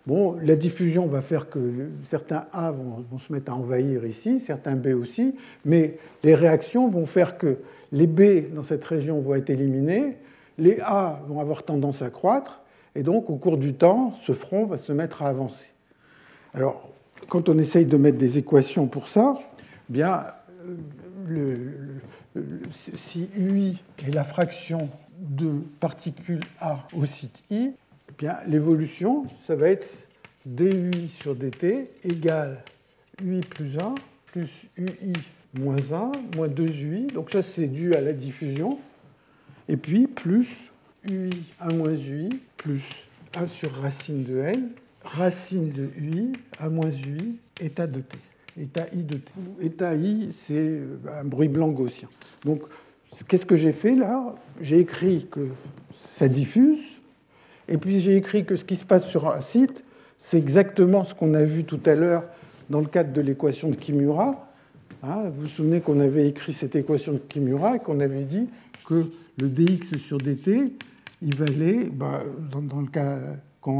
Bon, la diffusion va faire que certains A vont se mettre à envahir ici, certains B aussi, mais les réactions vont faire que les B dans cette région vont être éliminés, les A vont avoir tendance à croître, et donc au cours du temps, ce front va se mettre à avancer. Alors, quand on essaye de mettre des équations pour ça, eh bien, si UI est la fraction de particules A au site I, eh bien, l'évolution, ça va être dUI sur dt égale UI plus 1 plus UI moins 1 moins 2UI. Donc ça, c'est dû à la diffusion. Et puis plus UI 1 moins UI plus 1 sur racine de n, racine de UI, 1 moins UI, état de t, état I de t. État I, c'est un bruit blanc gaussien. Donc, qu'est-ce que j'ai fait là? J'ai écrit que ça diffuse, et puis j'ai écrit que ce qui se passe sur un site, c'est exactement ce qu'on a vu tout à l'heure dans le cadre de l'équation de Kimura. Vous vous souvenez qu'on avait écrit cette équation de Kimura et qu'on avait dit que le dx sur dt, il valait, dans le cas quand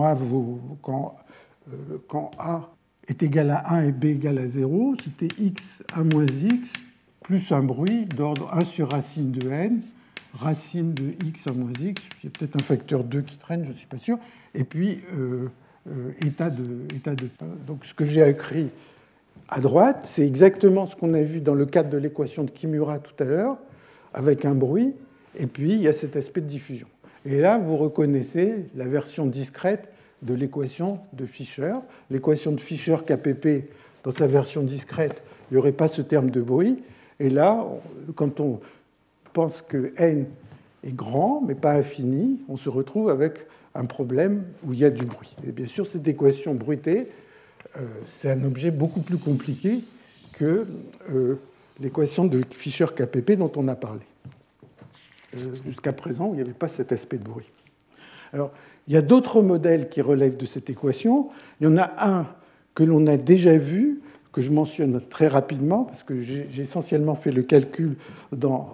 A est égal à 1 et B égal à 0, c'était x à moins x plus un bruit d'ordre 1 sur racine de n, racine de x à moins x, il y a peut-être un facteur 2 qui traîne, je ne suis pas sûr, et puis état de. Donc ce que j'ai écrit à droite, c'est exactement ce qu'on a vu dans le cadre de l'équation de Kimura tout à l'heure, avec un bruit, et puis il y a cet aspect de diffusion. Et là, vous reconnaissez la version discrète de l'équation de Fischer. L'équation de Fischer KPP, dans sa version discrète, il n'y aurait pas ce terme de bruit. Et là, quand on pense que n est grand, mais pas infini, on se retrouve avec un problème où il y a du bruit. Et bien sûr, cette équation bruitée, c'est un objet beaucoup plus compliqué que l'équation de Fischer KPP dont on a parlé. Jusqu'à présent, il n'y avait pas cet aspect de bruit. Alors, il y a d'autres modèles qui relèvent de cette équation. Il y en a un que l'on a déjà vu, que je mentionne très rapidement, parce que j'ai essentiellement fait le calcul dans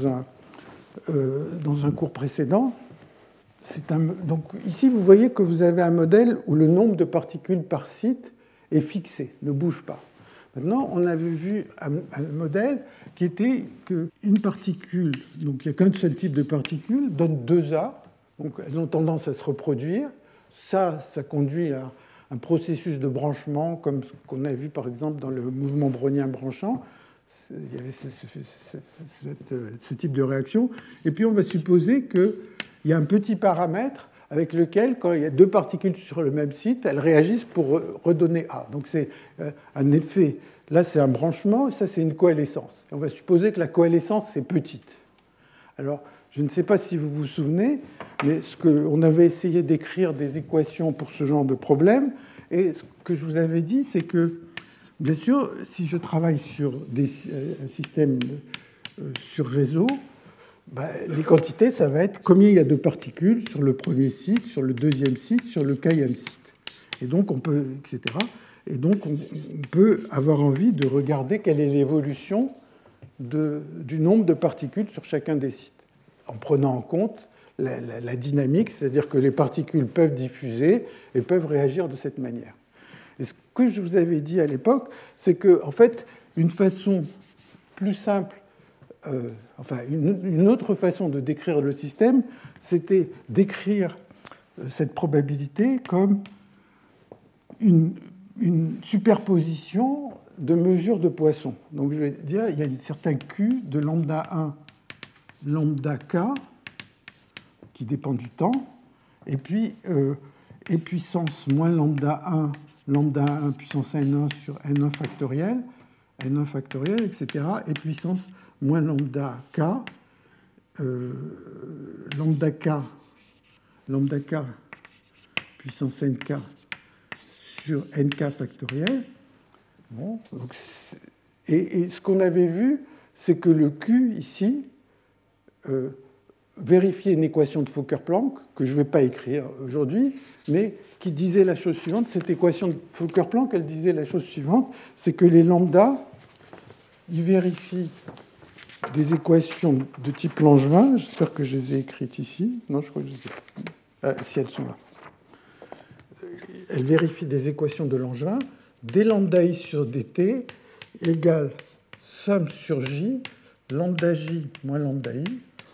un cours précédent. Donc, ici, vous voyez que vous avez un modèle où le nombre de particules par site est fixé, ne bouge pas. Maintenant, on avait vu un modèle qui était qu'une particule, donc il n'y a qu'un seul type de particule, donne 2A, donc elles ont tendance à se reproduire. Ça conduit à un processus de branchement, comme ce qu'on a vu par exemple dans le mouvement brownien branchant. Il y avait ce type de réaction. Et puis on va supposer qu'il y a un petit paramètre avec lequel, quand il y a deux particules sur le même site, elles réagissent pour redonner A. Donc c'est un effet. Là, c'est un branchement, et ça, c'est une coalescence. On va supposer que la coalescence est petite. Alors, je ne sais pas si vous vous souvenez, mais on avait essayé d'écrire des équations pour ce genre de problème, et ce que je vous avais dit, c'est que, bien sûr, si je travaille sur un système sur réseau, les quantités, ça va être combien il y a de particules sur le premier site, sur le deuxième site, sur le kème site. Et donc, on peut, etc. Et donc, on peut avoir envie de regarder quelle est l'évolution du nombre de particules sur chacun des sites, en prenant en compte la dynamique, c'est-à-dire que les particules peuvent diffuser et peuvent réagir de cette manière. Et ce que je vous avais dit à l'époque, c'est que, en fait, une façon plus simple, une autre façon de décrire le système, c'était d'écrire cette probabilité comme une superposition de mesures de Poisson. Donc je vais dire, il y a une certaine Q de lambda 1, lambda K, qui dépend du temps, et puis et puissance moins lambda 1 puissance n1 sur n1 factoriel, etc., et puissance moins lambda K, lambda K puissance nk sur nk factoriel. Bon, donc et ce qu'on avait vu, c'est que le Q, ici, vérifiait une équation de Fokker-Planck, que je ne vais pas écrire aujourd'hui, mais qui disait la chose suivante. Cette équation de Fokker-Planck, elle disait la chose suivante, c'est que les lambda, ils vérifient des équations de type Langevin. J'espère que je les ai écrites ici. Non, je crois que je les ai. Si elles sont là. elle vérifie des équations de Langevin, d lambda I sur dt égale somme sur J, lambda J moins lambda I,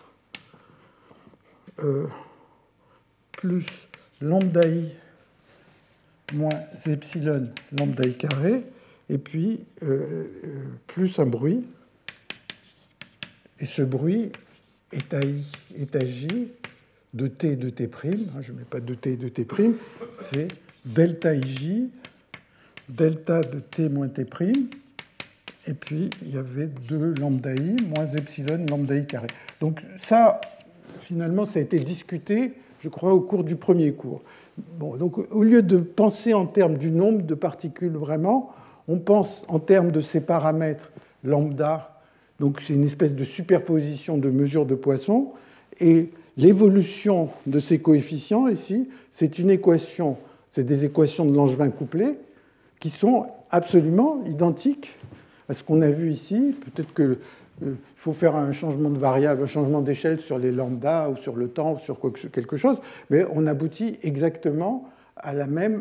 plus lambda I moins epsilon lambda I carré, et puis plus un bruit. Et ce bruit est à I, est à J de T et de T', je ne mets pas de T et de T', c'est delta IJ, delta de T moins T', et puis il y avait 2 lambda I moins epsilon lambda I carré. Donc ça, finalement, ça a été discuté, je crois, au cours du premier cours. Bon, donc au lieu de penser en termes du nombre de particules vraiment, on pense en termes de ces paramètres lambda. Donc c'est une espèce de superposition de mesures de Poisson. Et l'évolution de ces coefficients ici, c'est une équation, c'est des équations de Langevin couplées qui sont absolument identiques à ce qu'on a vu ici. Peut-être qu'il faut faire un changement de variable, un changement d'échelle sur les lambda ou sur le temps ou sur quelque chose, mais on aboutit exactement à la même,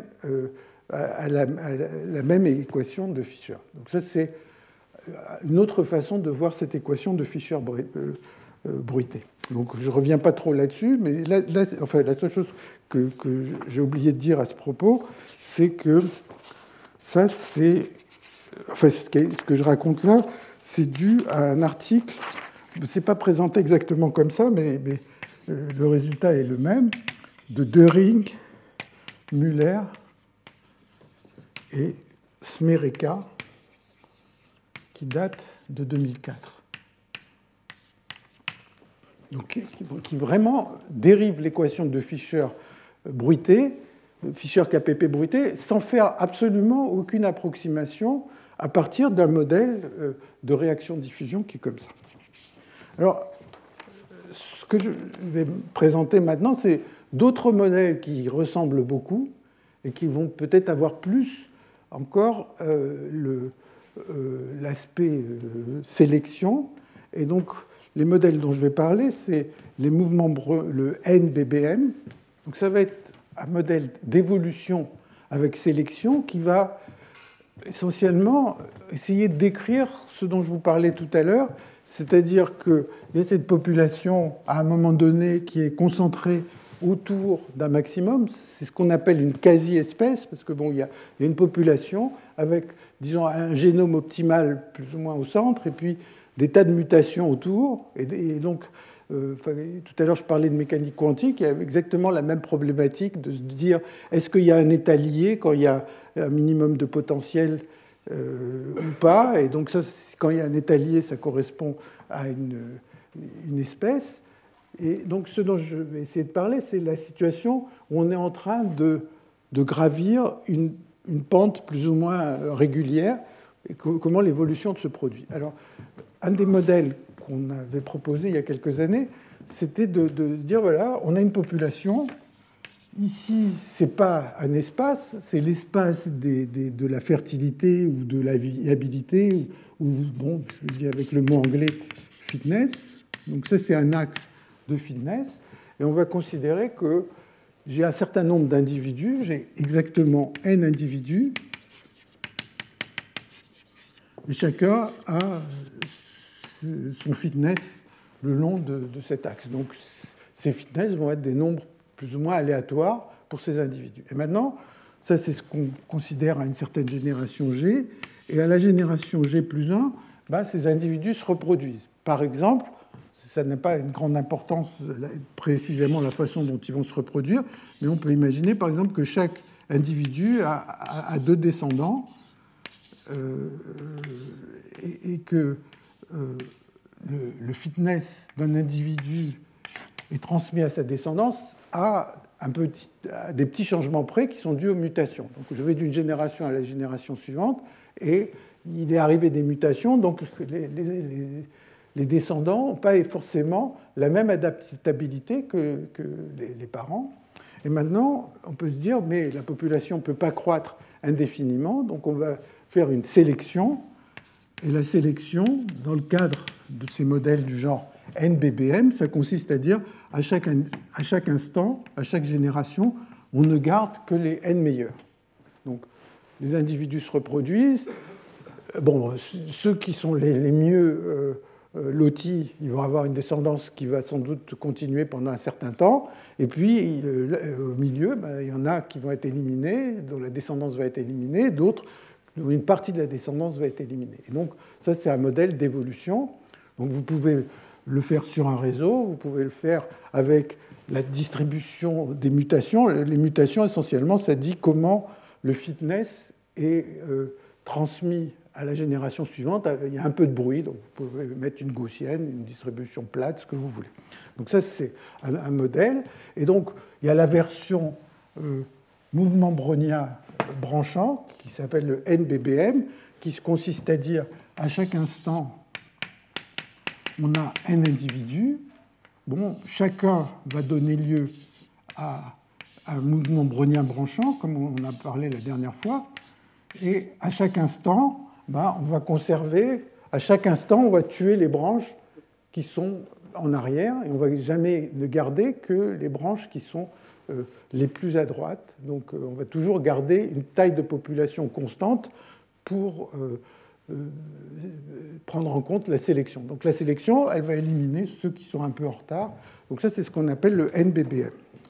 la même équation de Fischer. Donc ça, c'est une autre façon de voir cette équation de Fischer-Bruité. Donc je ne reviens pas trop là-dessus, mais enfin, la seule chose que j'ai oublié de dire à ce propos, c'est que ça, c'est... Enfin, ce que je raconte là, c'est dû à un article. Ce n'est pas présenté exactement comme ça, mais le résultat est le même, de Döring, Müller et Smrekar, qui date de 2004. Donc, qui vraiment dérive l'équation de Fischer-Bruité, Fischer-KPP-Bruité, sans faire absolument aucune approximation à partir d'un modèle de réaction-diffusion qui est comme ça. Alors, ce que je vais présenter maintenant, c'est d'autres modèles qui ressemblent beaucoup et qui vont peut-être avoir plus encore l'aspect sélection. Et donc, les modèles dont je vais parler, c'est les mouvements, le NBBM. Donc, ça va être un modèle d'évolution avec sélection qui va essentiellement essayer de décrire ce dont je vous parlais tout à l'heure, c'est-à-dire qu'il y a cette population, à un moment donné, qui est concentrée autour d'un maximum. C'est ce qu'on appelle une quasi-espèce, parce que bon, il y a une population avec, disons, un génome optimal plus ou moins au centre, et puis des tas de mutations autour. Et donc, tout à l'heure, je parlais de mécanique quantique, il y a exactement la même problématique de se dire, est-ce qu'il y a un état lié quand il y a un minimum de potentiel ou pas? Et donc, ça, quand il y a un état lié, ça correspond à une espèce. Et donc, ce dont je vais essayer de parler, c'est la situation où on est en train de gravir une pente plus ou moins régulière, et comment l'évolution se produit. Alors, un des modèles qu'on avait proposé il y a quelques années, c'était de dire, voilà, on a une population. Ici, ce n'est pas un espace, c'est l'espace de la fertilité ou de la viabilité, ou bon, je dis avec le mot anglais fitness. Donc ça, c'est un axe de fitness. Et on va considérer que j'ai un certain nombre d'individus, j'ai exactement n individus, et chacun a son fitness le long de cet axe. Donc ces fitness vont être des nombres plus ou moins aléatoires pour ces individus. Et maintenant, ça c'est ce qu'on considère à une certaine génération G, et à la génération G plus 1, ces individus se reproduisent. Par exemple, ça n'a pas une grande importance précisément la façon dont ils vont se reproduire, mais on peut imaginer par exemple que chaque individu a 2 descendants, et que le fitness d'un individu est transmis à sa descendance à des petits changements près qui sont dus aux mutations. Donc je vais d'une génération à la génération suivante, et il est arrivé des mutations, donc les descendants n'ont pas forcément la même adaptabilité que les parents. Et maintenant, on peut se dire, mais la population ne peut pas croître indéfiniment, donc on va faire une sélection. Et la sélection, dans le cadre de ces modèles du genre NBBM, ça consiste à dire à chaque instant, à chaque génération, on ne garde que les N meilleurs. les individus se reproduisent. Bon, ceux qui sont les mieux lotis, ils vont avoir une descendance qui va sans doute continuer pendant un certain temps. Et puis, au milieu, il y en a qui vont être éliminés, dont la descendance va être éliminée, d'autres dont une partie de la descendance va être éliminée. Et donc, ça, c'est un modèle d'évolution. Donc, vous pouvez le faire sur un réseau, vous pouvez le faire avec la distribution des mutations. Les mutations, essentiellement, ça dit comment le fitness est transmis à la génération suivante. Il y a un peu de bruit, donc vous pouvez mettre une gaussienne, une distribution plate, ce que vous voulez. Donc ça, c'est un modèle. Et donc, il y a la version mouvement brownien branchant, qui s'appelle le NBBM, qui consiste à dire à chaque instant, on a n individus. Bon, chacun va donner lieu à un mouvement brownien branchant, comme on a parlé la dernière fois. Et à chaque instant, on va conserver, à chaque instant, on va tuer les branches qui sont en arrière, et on ne va jamais ne garder que les branches qui sont les plus à droite. Donc on va toujours garder une taille de population constante pour prendre en compte la sélection. Donc la sélection, elle va éliminer ceux qui sont un peu en retard. Donc ça, c'est ce qu'on appelle le NBBM.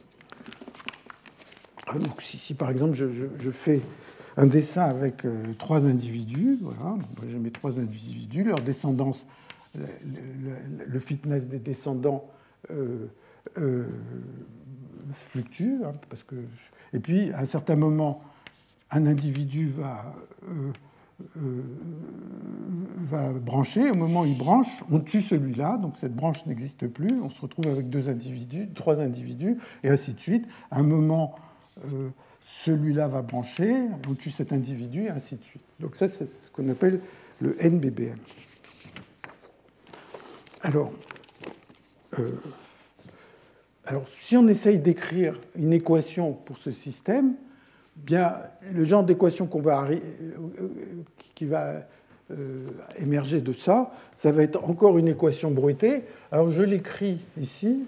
Donc si par exemple, je fais un dessin avec 3 individus, voilà, j'ai mes 3 individus, leur descendance, le fitness des descendants fluctue, parce que, et puis à un certain moment, un individu va brancher. Au moment où il branche, on tue celui-là, donc cette branche n'existe plus, on se retrouve avec 2 individus, 3 individus, et ainsi de suite. À un moment, celui-là va brancher, on tue cet individu, et ainsi de suite. Donc ça, c'est ce qu'on appelle le NBBM. Alors, si on essaye d'écrire une équation pour ce système, bien, le genre d'équation qui va émerger de ça, ça va être encore une équation bruitée. Alors je l'écris ici,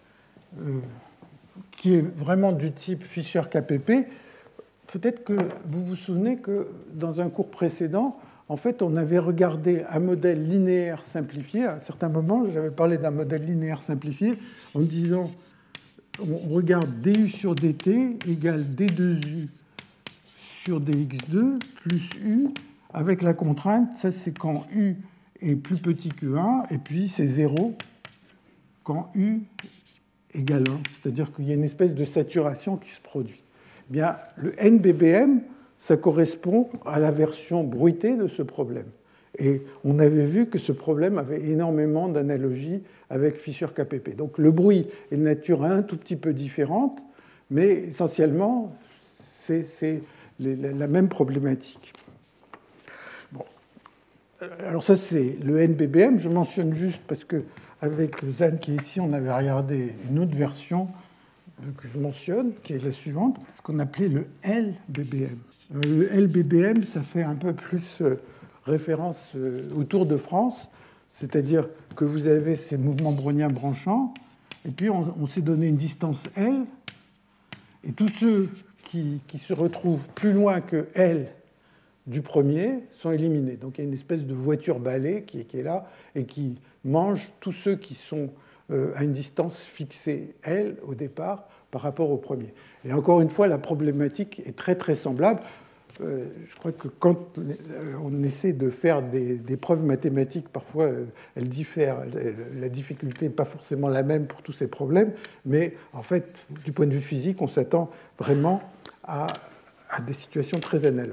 qui est vraiment du type Fisher-KPP. Peut-être que vous vous souvenez que dans un cours précédent, en fait, on avait regardé un modèle linéaire simplifié. À un certain moment, j'avais parlé d'un modèle linéaire simplifié en disant on regarde du sur dt égale d2u sur dx2 plus u avec la contrainte, ça c'est quand u est plus petit que 1, et puis c'est 0 quand u égale 1, c'est-à-dire qu'il y a une espèce de saturation qui se produit. Eh bien, le NBBM, ça correspond à la version bruitée de ce problème. Et on avait vu que ce problème avait énormément d'analogies avec Fisher-KPP. Donc le bruit est de nature un tout petit peu différente, mais essentiellement, c'est la même problématique. Bon. Alors ça, c'est le NBBM. Je mentionne juste parce qu'avec Zan qui est ici, on avait regardé une autre version que je mentionne, qui est la suivante, ce qu'on appelait le LBBM. Le LBBM, ça fait un peu plus référence au Tour de France, c'est-à-dire que vous avez ces mouvements browniens branchants, et puis on s'est donné une distance L, et tous ceux qui se retrouvent plus loin que L du premier sont éliminés. Donc il y a une espèce de voiture balai qui est là, et qui mange tous ceux qui sont à une distance fixée L au départ par rapport au premier. Et encore une fois, la problématique est très très semblable. Je crois que quand on essaie de faire des preuves mathématiques, parfois elles diffèrent. La difficulté n'est pas forcément la même pour tous ces problèmes, mais en fait, du point de vue physique, on s'attend vraiment à des situations très analogues.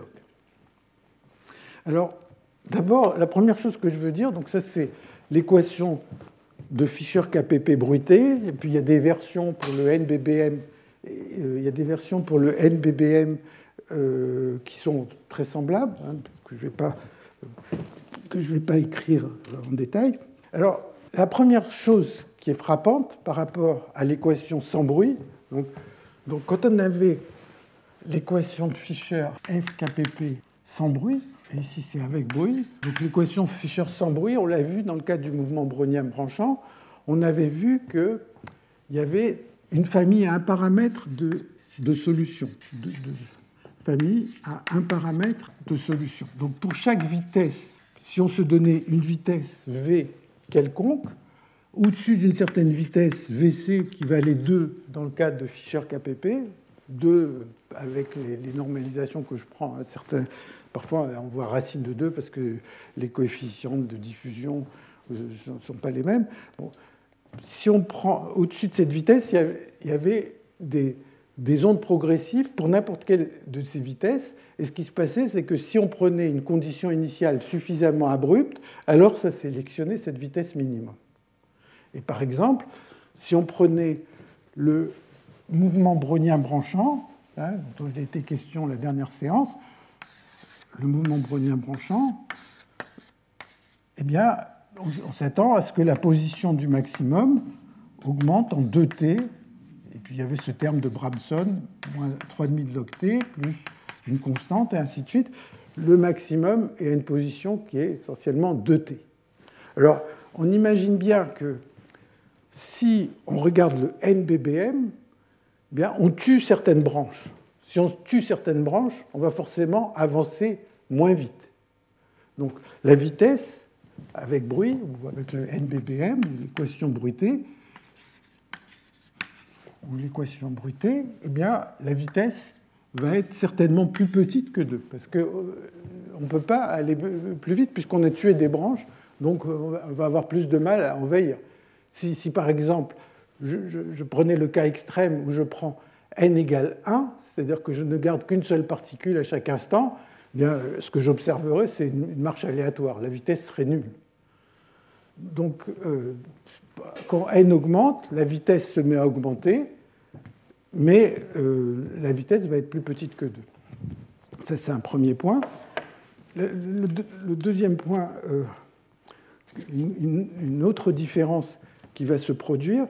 Alors, d'abord, la première chose que je veux dire, donc ça c'est l'équation de Fisher-KPP bruitée, et puis il y a des versions pour le NBBM, qui sont très semblables, que je ne vais pas écrire en détail. Alors, la première chose qui est frappante par rapport à l'équation sans bruit, donc quand on avait l'équation de Fisher FKPP sans bruit, et ici c'est avec bruit, donc l'équation Fisher sans bruit, on l'a vu dans le cas du mouvement brownien branchant, on avait vu qu'il y avait une famille à un paramètre de solutions, famille a un paramètre de solution. Donc pour chaque vitesse, si on se donnait une vitesse v quelconque, au-dessus d'une certaine vitesse vc qui valait 2 dans le cadre de Fischer-KPP, 2 avec les normalisations que je prends, parfois on voit racine de 2 parce que les coefficients de diffusion ne sont pas les mêmes. Bon, si on prend au-dessus de cette vitesse, il y avait des ondes progressives pour n'importe quelle de ces vitesses. Et ce qui se passait, c'est que si on prenait une condition initiale suffisamment abrupte, alors ça sélectionnait cette vitesse minimum. Et par exemple, si on prenait le mouvement brownien branchant, hein, dont il a été question la dernière séance, le mouvement brownien branchant, eh bien, on s'attend à ce que la position du maximum augmente en 2t, et puis il y avait ce terme de Bramson, moins 3,5 de log t, plus une constante, et ainsi de suite. Le maximum est à une position qui est essentiellement 2t. Alors, on imagine bien que si on regarde le NBBM, eh bien, on tue certaines branches. Si on tue certaines branches, on va forcément avancer moins vite. Donc, la vitesse, avec bruit, ou avec le NBBM, ou l'équation bruitée, eh bien, la vitesse va être certainement plus petite que 2, parce qu'on ne peut pas aller plus vite puisqu'on a tué des branches, donc on va avoir plus de mal à envahir. Si par exemple, je prenais le cas extrême où je prends n égale 1, c'est-à-dire que je ne garde qu'une seule particule à chaque instant, eh bien, ce que j'observerais, c'est une marche aléatoire. La vitesse serait nulle. Donc, quand n augmente, la vitesse se met à augmenter, mais la vitesse va être plus petite que 2. Ça, c'est un premier point. Le deuxième point, une autre différence qui va se produire,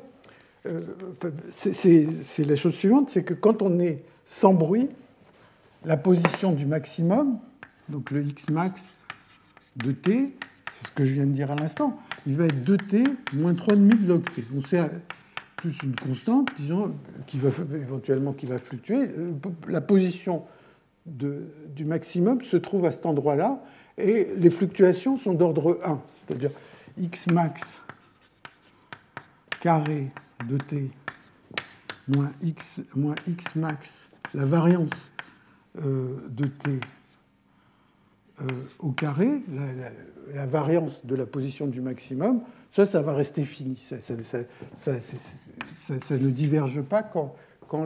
c'est la chose suivante, c'est que quand on est sans bruit, la position du maximum, donc le Xmax de t, c'est ce que je viens de dire à l'instant, il va être 2t moins 3,5 de log t. Donc c'est plus une constante, disons, éventuellement qui va fluctuer. La position du maximum se trouve à cet endroit-là, et les fluctuations sont d'ordre 1, c'est-à-dire Xmax carré de t moins Xmax, la variance de t au carré, la variance de la position du maximum, ça va rester fini. Ça ne diverge pas quand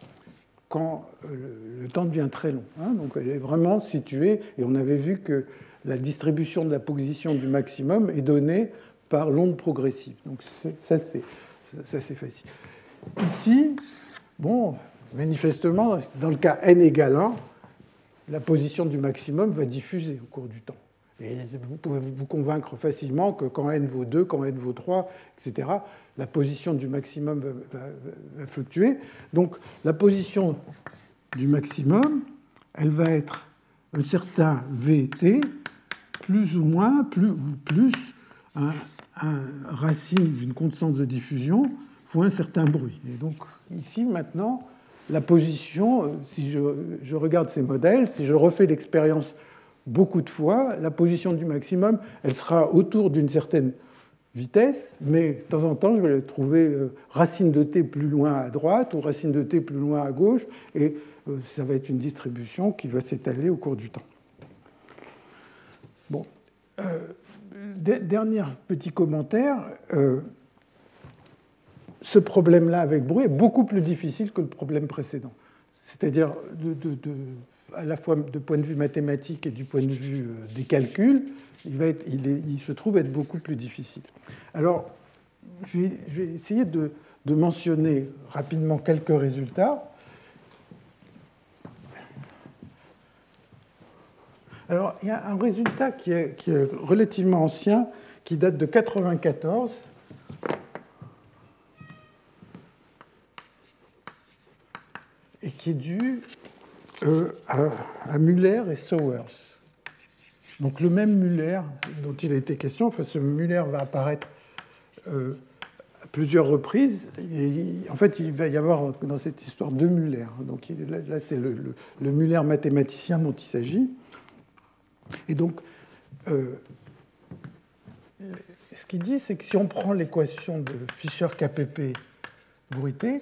le temps devient très long. Hein. Donc elle est vraiment située, et on avait vu que la distribution de la position du maximum est donnée par l'onde progressive. Donc ça, c'est facile. Ici, bon, manifestement, dans le cas n égale 1, la position du maximum va diffuser au cours du temps. Et vous pouvez vous convaincre facilement que quand n vaut 2, quand n vaut 3, etc., la position du maximum va fluctuer. Donc la position du maximum, elle va être un certain Vt, plus ou moins, plus un racine d'une constante de diffusion fois un certain bruit. Et donc ici, maintenant, la position, si je regarde ces modèles, si je refais l'expérience beaucoup de fois, la position du maximum, elle sera autour d'une certaine vitesse, mais de temps en temps, je vais la trouver racine de t plus loin à droite ou racine de t plus loin à gauche, et ça va être une distribution qui va s'étaler au cours du temps. Bon. Dernier petit commentaire. Ce problème-là avec bruit est beaucoup plus difficile que le problème précédent. C'est-à-dire, à la fois du point de vue mathématique et du point de vue des calculs, il se trouve être beaucoup plus difficile. Alors, je vais essayer de mentionner rapidement quelques résultats. Alors, il y a un résultat qui est relativement ancien, qui date de 1994, et qui est dû à Müller et Sowers. Donc le même Müller dont il a été question, enfin ce Müller va apparaître plusieurs reprises. Et en fait, il va y avoir dans cette histoire deux Muller. Donc là, c'est le Muller mathématicien dont il s'agit. Et donc, ce qu'il dit, c'est que si on prend l'équation de Fischer-KPP bruitée,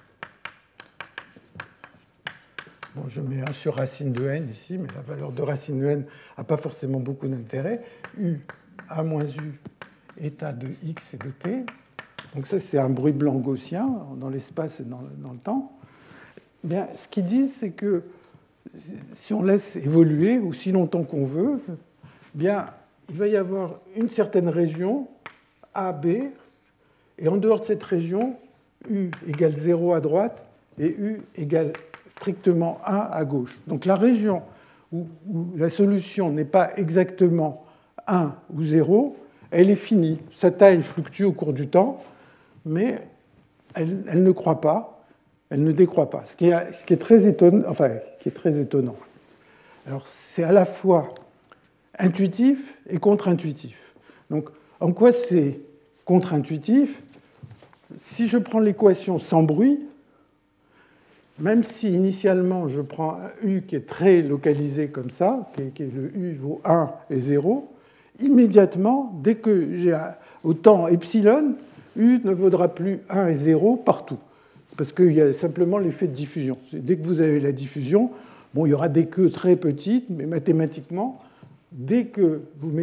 bon, je mets 1 sur racine de n ici, mais la valeur de racine de n n'a pas forcément beaucoup d'intérêt. U, A moins U, état de x et de t. Donc ça, c'est un bruit blanc gaussien dans l'espace et dans le temps. Bien, ce qu'ils disent, c'est que si on laisse évoluer aussi longtemps qu'on veut, bien, il va y avoir une certaine région, A, B, et en dehors de cette région, U égale 0 à droite et U égale strictement 1 à gauche. Donc la région où la solution n'est pas exactement 1 ou 0, elle est finie. Sa taille fluctue au cours du temps, mais elle ne croît pas, elle ne décroît pas. Ce qui est très étonnant. Alors c'est à la fois intuitif et contre-intuitif. Donc en quoi c'est contre-intuitif? Si je prends l'équation sans bruit, même si initialement je prends un U qui est très localisé comme ça, qui est le U vaut 1 et 0, immédiatement, dès que j'ai au temps epsilon, U ne vaudra plus 1 et 0 partout. C'est parce qu'il y a simplement l'effet de diffusion. Dès que vous avez la diffusion, bon, il y aura des queues très petites, mais mathématiquement, dès que vous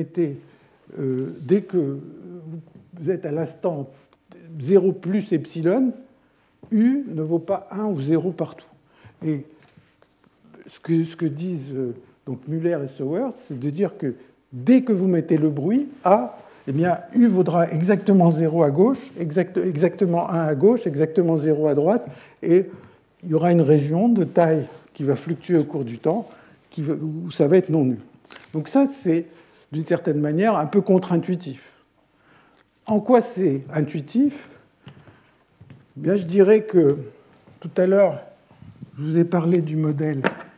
êtes à l'instant 0 plus epsilon, U ne vaut pas 1 ou 0 partout. Et ce que disent donc Muller et Sauer, c'est de dire que dès que vous mettez le bruit, A, eh bien, U vaudra exactement 0 à gauche, exactement 1 à gauche, exactement 0 à droite, et il y aura une région de taille qui va fluctuer au cours du temps, où ça va être non nul. Donc ça, c'est d'une certaine manière un peu contre-intuitif. En quoi c'est intuitif? Bien, je dirais que tout à l'heure, je vous ai parlé du modèle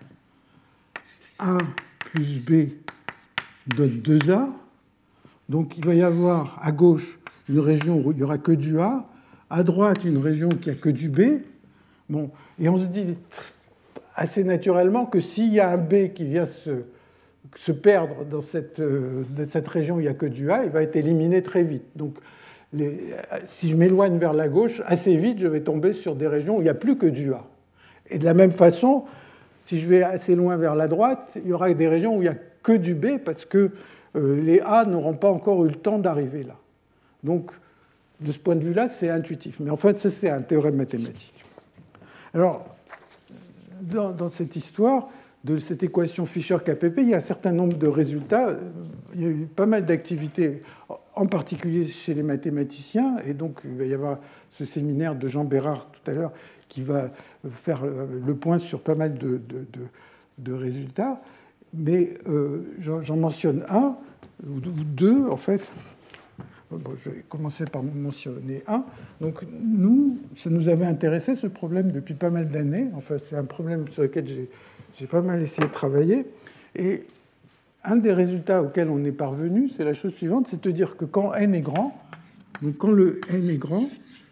A plus B donne 2A. Donc il va y avoir à gauche une région où il n'y aura que du A, à droite une région qui n'a que du B. Bon, et on se dit assez naturellement que s'il y a un B qui vient se perdre dans cette région où il n'y a que du A, il va être éliminé très vite. Donc si je m'éloigne vers la gauche, assez vite, je vais tomber sur des régions où il n'y a plus que du A. Et de la même façon, si je vais assez loin vers la droite, il y aura des régions où il n'y a que du B parce que les A n'auront pas encore eu le temps d'arriver là. Donc, de ce point de vue-là, c'est intuitif. Mais en fait, ça, c'est un théorème mathématique. Alors, dans cette histoire de cette équation Fischer-KPP, il y a un certain nombre de résultats. Il y a eu pas mal d'activités, en particulier chez les mathématiciens. Et donc, il va y avoir ce séminaire de Jean Bérard tout à l'heure qui va faire le point sur pas mal de résultats. Mais j'en mentionne un, ou deux, en fait. Bon, je vais commencer par mentionner un. Donc, ça nous avait intéressé, ce problème, depuis pas mal d'années. Enfin, c'est un problème sur lequel j'ai pas mal essayé de travailler. Et un des résultats auxquels on est parvenu, c'est la chose suivante, c'est de dire que quand n est grand, donc quand le n est grand,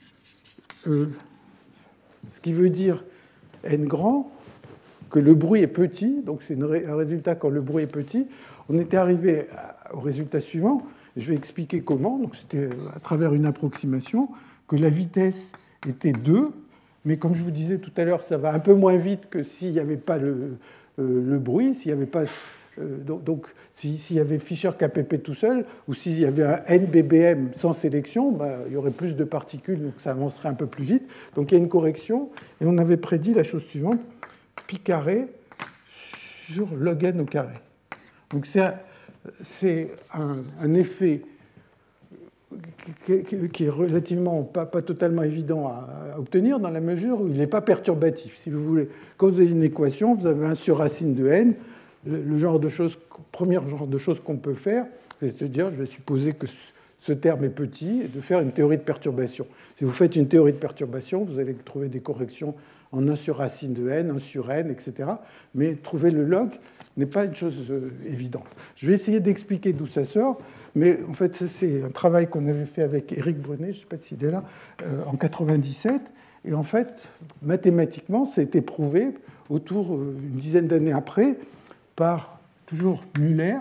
ce qui veut dire n grand, que le bruit est petit, donc c'est un résultat quand le bruit est petit, on était arrivé au résultat suivant. Je vais expliquer comment. Donc c'était à travers une approximation que la vitesse était 2, mais comme je vous disais tout à l'heure, ça va un peu moins vite que s'il n'y avait pas le bruit, s'il n'y avait pas donc s'il y avait Fischer-KPP tout seul, ou s'il y avait un NBBM sans sélection, il y aurait plus de particules, donc ça avancerait un peu plus vite. Donc il y a une correction, et on avait prédit la chose suivante, pi carré sur log n au carré. Donc c'est un effet qui est relativement pas totalement évident à obtenir dans la mesure où il n'est pas perturbatif. Si vous voulez, quand vous avez une équation, vous avez 1 sur racine de n. Le premier genre de choses qu'on peut faire, c'est de dire, je vais supposer que ce terme est petit, et de faire une théorie de perturbation. Si vous faites une théorie de perturbation, vous allez trouver des corrections en 1 sur racine de n, 1 sur n, etc. Mais trouver le log n'est pas une chose évidente. Je vais essayer d'expliquer d'où ça sort. mais en fait, c'est un travail qu'on avait fait avec Éric Brunet, je ne sais pas s'il est là, en 97. Et en fait, mathématiquement, ça a été prouvé autour d'une dizaine d'années après par toujours Muller,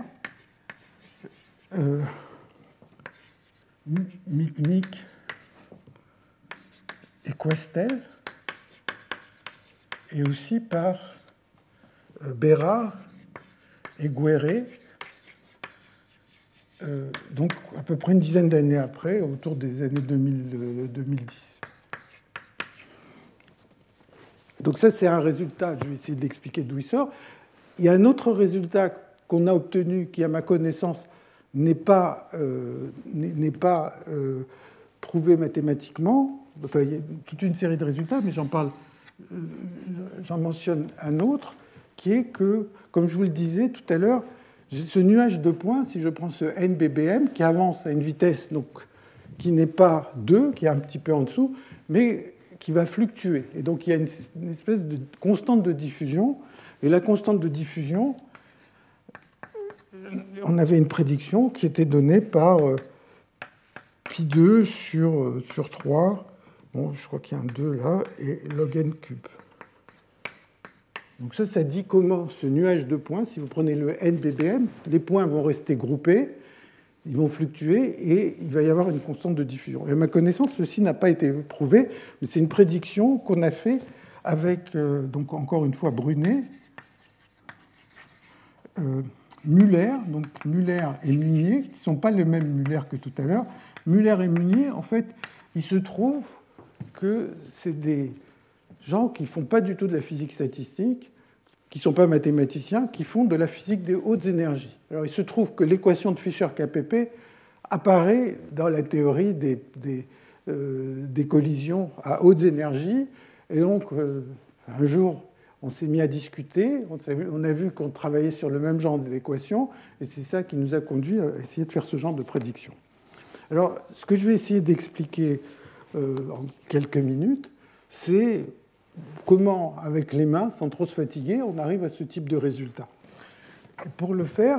Mitnick et Questel, et aussi par Bérard et Guéret, donc à peu près une dizaine d'années après, autour des années 2010. Donc ça, c'est un résultat, je vais essayer d'expliquer d'où il sort. Il y a un autre résultat qu'on a obtenu qui, à ma connaissance, n'est pas prouvé mathématiquement. Enfin, il y a toute une série de résultats, mais j'en mentionne un autre, qui est que, comme je vous le disais tout à l'heure, j'ai ce nuage de points, si je prends ce NBBM, qui avance à une vitesse donc, qui n'est pas 2, qui est un petit peu en dessous, mais qui va fluctuer. Et donc il y a une espèce de constante de diffusion. Et la constante de diffusion, on avait une prédiction qui était donnée par pi2 sur 3. Bon, je crois qu'il y a un 2 là, et log n cube. Donc ça dit comment ce nuage de points, si vous prenez le NBBM, les points vont rester groupés, ils vont fluctuer et il va y avoir une constante de diffusion. Et à ma connaissance, ceci n'a pas été prouvé, mais c'est une prédiction qu'on a fait avec, donc encore une fois, Brunet, Muller, donc Muller et Munier, qui ne sont pas le même Muller que tout à l'heure. Muller et Munier, en fait, il se trouve que c'est des gens qui ne font pas du tout de la physique statistique, qui ne sont pas mathématiciens, qui font de la physique des hautes énergies. Alors, il se trouve que l'équation de Fischer-KPP apparaît dans la théorie des collisions à hautes énergies. Et donc, un jour, on s'est mis à discuter, on a vu qu'on travaillait sur le même genre d'équation, et c'est ça qui nous a conduit à essayer de faire ce genre de prédiction. Alors, ce que je vais essayer d'expliquer en quelques minutes, c'est comment, avec les mains, sans trop se fatiguer, on arrive à ce type de résultat. Et pour le faire,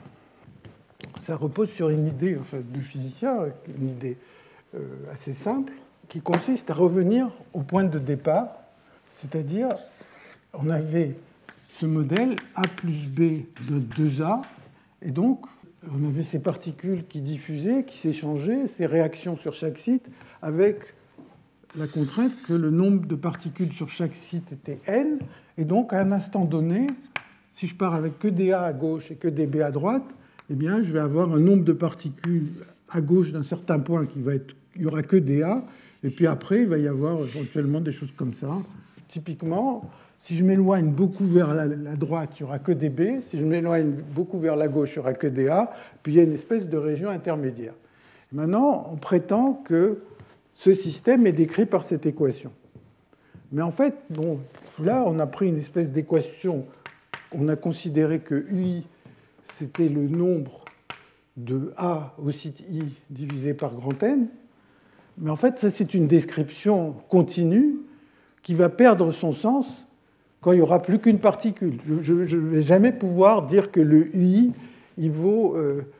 ça repose sur une idée de physicien, une idée assez simple, qui consiste à revenir au point de départ, c'est-à-dire, on avait ce modèle A plus B de 2A, et donc on avait ces particules qui diffusaient, qui s'échangeaient, ces réactions sur chaque site, avec la contrainte que le nombre de particules sur chaque site était n, et donc à un instant donné, si je pars avec que des A à gauche et que des B à droite, eh bien, je vais avoir un nombre de particules à gauche d'un certain point qui va être, il n'y aura que des A, et puis après, il va y avoir éventuellement des choses comme ça. Typiquement, si je m'éloigne beaucoup vers la droite, il n'y aura que des B, si je m'éloigne beaucoup vers la gauche, il n'y aura que des A, puis il y a une espèce de région intermédiaire. Maintenant, on prétend que ce système est décrit par cette équation. Mais en fait, bon, là, on a pris une espèce d'équation, on a considéré que UI, c'était le nombre de A au site I divisé par grand N. Mais en fait, ça, c'est une description continue qui va perdre son sens quand il n'y aura plus qu'une particule. Je ne vais jamais pouvoir dire que le UI, il vaut,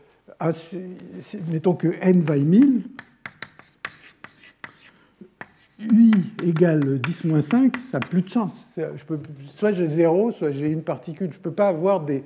mettons que N vaille 1000, UI égale 10-5, ça n'a plus de sens. Soit j'ai 0, soit j'ai une particule. Je ne peux pas avoir des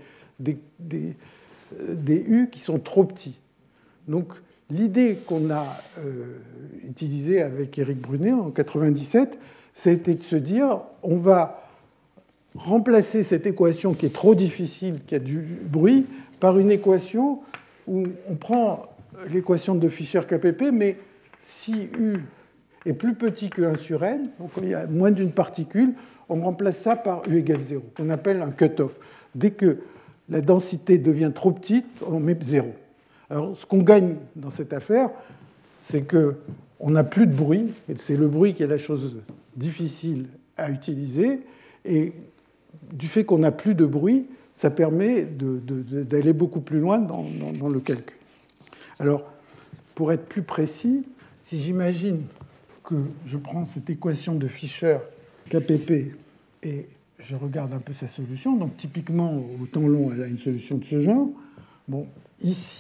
U qui sont trop petits. Donc, l'idée qu'on a utilisée avec Éric Brunet en 1997, c'était de se dire on va remplacer cette équation qui est trop difficile, qui a du bruit, par une équation où on prend l'équation de Fischer-KPP, mais si U est plus petit que 1 sur n, donc il y a moins d'une particule, on remplace ça par U égale 0, qu'on appelle un cut-off. Dès que la densité devient trop petite, on met 0. Alors, ce qu'on gagne dans cette affaire, c'est qu'on n'a plus de bruit, et c'est le bruit qui est la chose difficile à utiliser, et du fait qu'on n'a plus de bruit, ça permet d'aller beaucoup plus loin dans le calcul. Alors, pour être plus précis, si j'imagine que je prends cette équation de Fischer, KPP, et je regarde un peu sa solution, donc typiquement, au temps long, elle a une solution de ce genre. Bon, ici,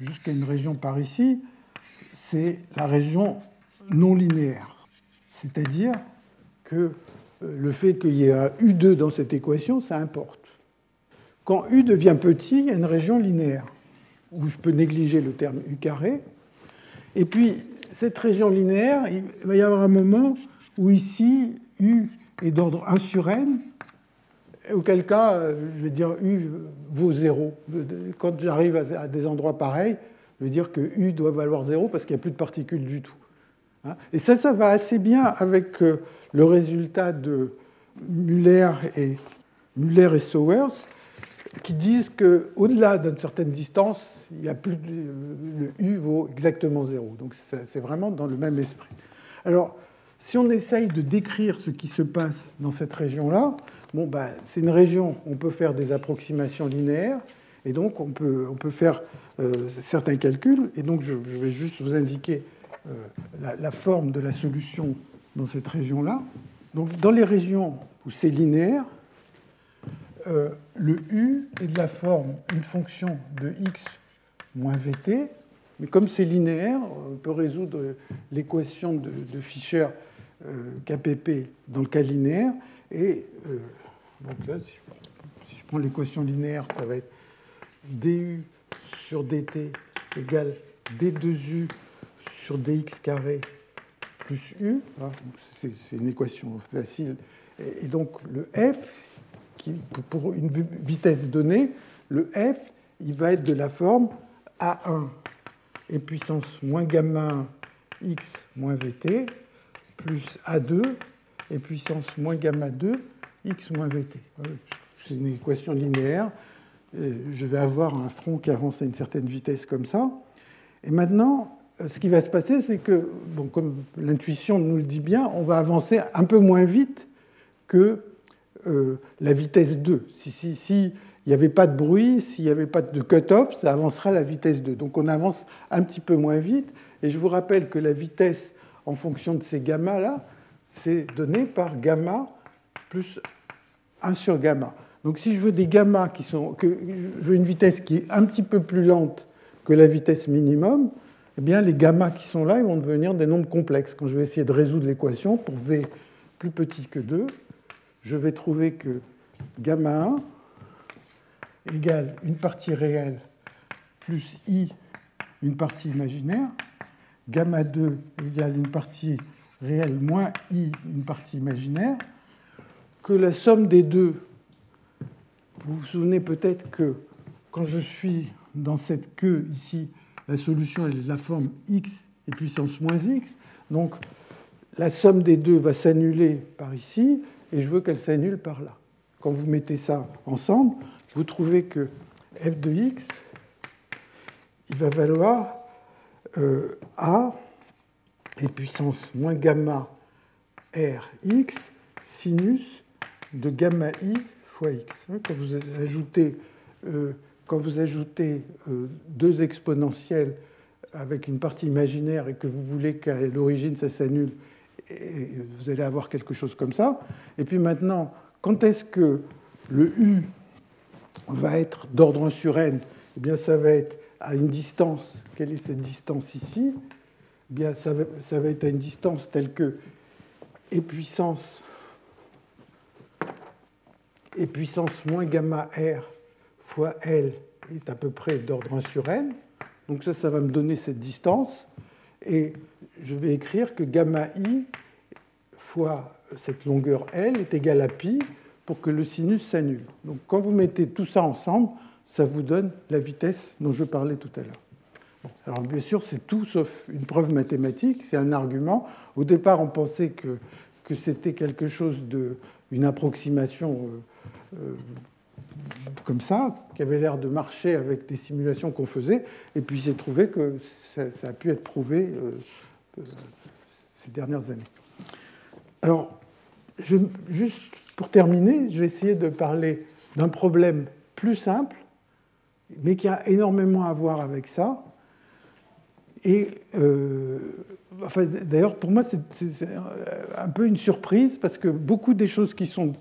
jusqu'à une région par ici, c'est la région non linéaire. C'est-à-dire que le fait qu'il y ait un U2 dans cette équation, ça importe. Quand U devient petit, il y a une région linéaire, où je peux négliger le terme U carré. Et puis, cette région linéaire, il va y avoir un moment où ici, U est d'ordre 1 sur n, auquel cas, je vais dire U vaut 0. Quand j'arrive à des endroits pareils, je vais dire que U doit valoir 0 parce qu'il n'y a plus de particules du tout. Et ça va assez bien avec le résultat de Müller et Sowers, qui disent qu'au-delà d'une certaine distance, il y a plus le U vaut exactement 0. Donc c'est vraiment dans le même esprit. Alors, si on essaye de décrire ce qui se passe dans cette région-là, c'est une région où on peut faire des approximations linéaires, et donc on peut faire certains calculs. Et donc je vais juste vous indiquer la forme de la solution dans cette région-là. Donc dans les régions où c'est linéaire, le U est de la forme une fonction de x moins vt, mais comme c'est linéaire, on peut résoudre l'équation de Fischer KPP dans le cas linéaire. Et donc là, si je prends l'équation linéaire, ça va être du sur dt égale d2u sur dx carré plus u. C'est une équation facile. Et donc le f, pour une vitesse donnée, le f, il va être de la forme a1 et puissance moins gamma x moins vt plus a2 et puissance moins gamma 2 x moins vt. C'est une équation linéaire. Je vais avoir un front qui avance à une certaine vitesse comme ça. Et maintenant, ce qui va se passer, c'est que, comme l'intuition nous le dit bien, on va avancer un peu moins vite que la vitesse 2. S'il n'y avait pas de bruit, s'il n'y avait pas de cut-off, ça avancera à la vitesse 2. Donc on avance un petit peu moins vite. Et je vous rappelle que la vitesse en fonction de ces gammas-là, c'est donné par gamma plus 1 sur gamma. Donc si je veux des gammas je veux une vitesse qui est un petit peu plus lente que la vitesse minimum, eh bien les gammas qui sont là, ils vont devenir des nombres complexes. Quand je vais essayer de résoudre l'équation pour v plus petit que 2, je vais trouver que gamma 1 égale une partie réelle plus i, une partie imaginaire, gamma 2 égale une partie réelle moins i, une partie imaginaire, que la somme des deux, vous vous souvenez peut-être que quand je suis dans cette queue ici, la solution est de la forme x et puissance moins x, donc la somme des deux va s'annuler par ici, et je veux qu'elle s'annule par là. Quand vous mettez ça ensemble, vous trouvez que f de x, il va valoir a et puissance moins gamma rx sinus de gamma i fois x. Quand vous ajoutez deux exponentielles avec une partie imaginaire et que vous voulez qu'à l'origine ça s'annule, vous allez avoir quelque chose comme ça. Et puis maintenant, quand est-ce que le u va être d'ordre 1 sur n? Eh bien, ça va être à une distance. Quelle est cette distance ici? Eh bien, ça va être à une distance telle que e puissance moins gamma r fois L est à peu près d'ordre 1 sur n. Donc ça va me donner cette distance. Et je vais écrire que gamma i fois cette longueur L est égale à pi pour que le sinus s'annule. Donc quand vous mettez tout ça ensemble, ça vous donne la vitesse dont je parlais tout à l'heure. Bon, alors bien sûr, c'est tout sauf une preuve mathématique, c'est un argument. Au départ, on pensait que c'était quelque chose une approximation comme ça, qui avait l'air de marcher avec des simulations qu'on faisait, et puis il s'est trouvé que ça a pu être prouvé ces dernières années. Alors, juste pour terminer, je vais essayer de parler d'un problème plus simple, mais qui a énormément à voir avec ça. Et d'ailleurs, pour moi, c'est un peu une surprise, parce que beaucoup des choses qui sont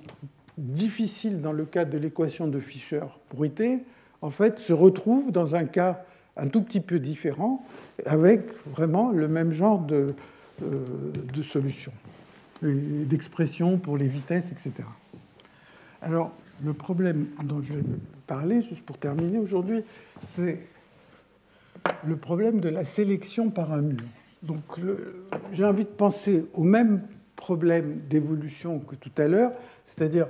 difficiles dans le cadre de l'équation de Fischer-Bruité, en fait, se retrouvent dans un cas un tout petit peu différent, avec vraiment le même genre de solutions, d'expressions pour les vitesses, etc. Alors, le problème dont je vais parler, juste pour terminer aujourd'hui, c'est le problème de la sélection par un mur. Donc, j'ai envie de penser au même problème d'évolution que tout à l'heure, c'est-à-dire,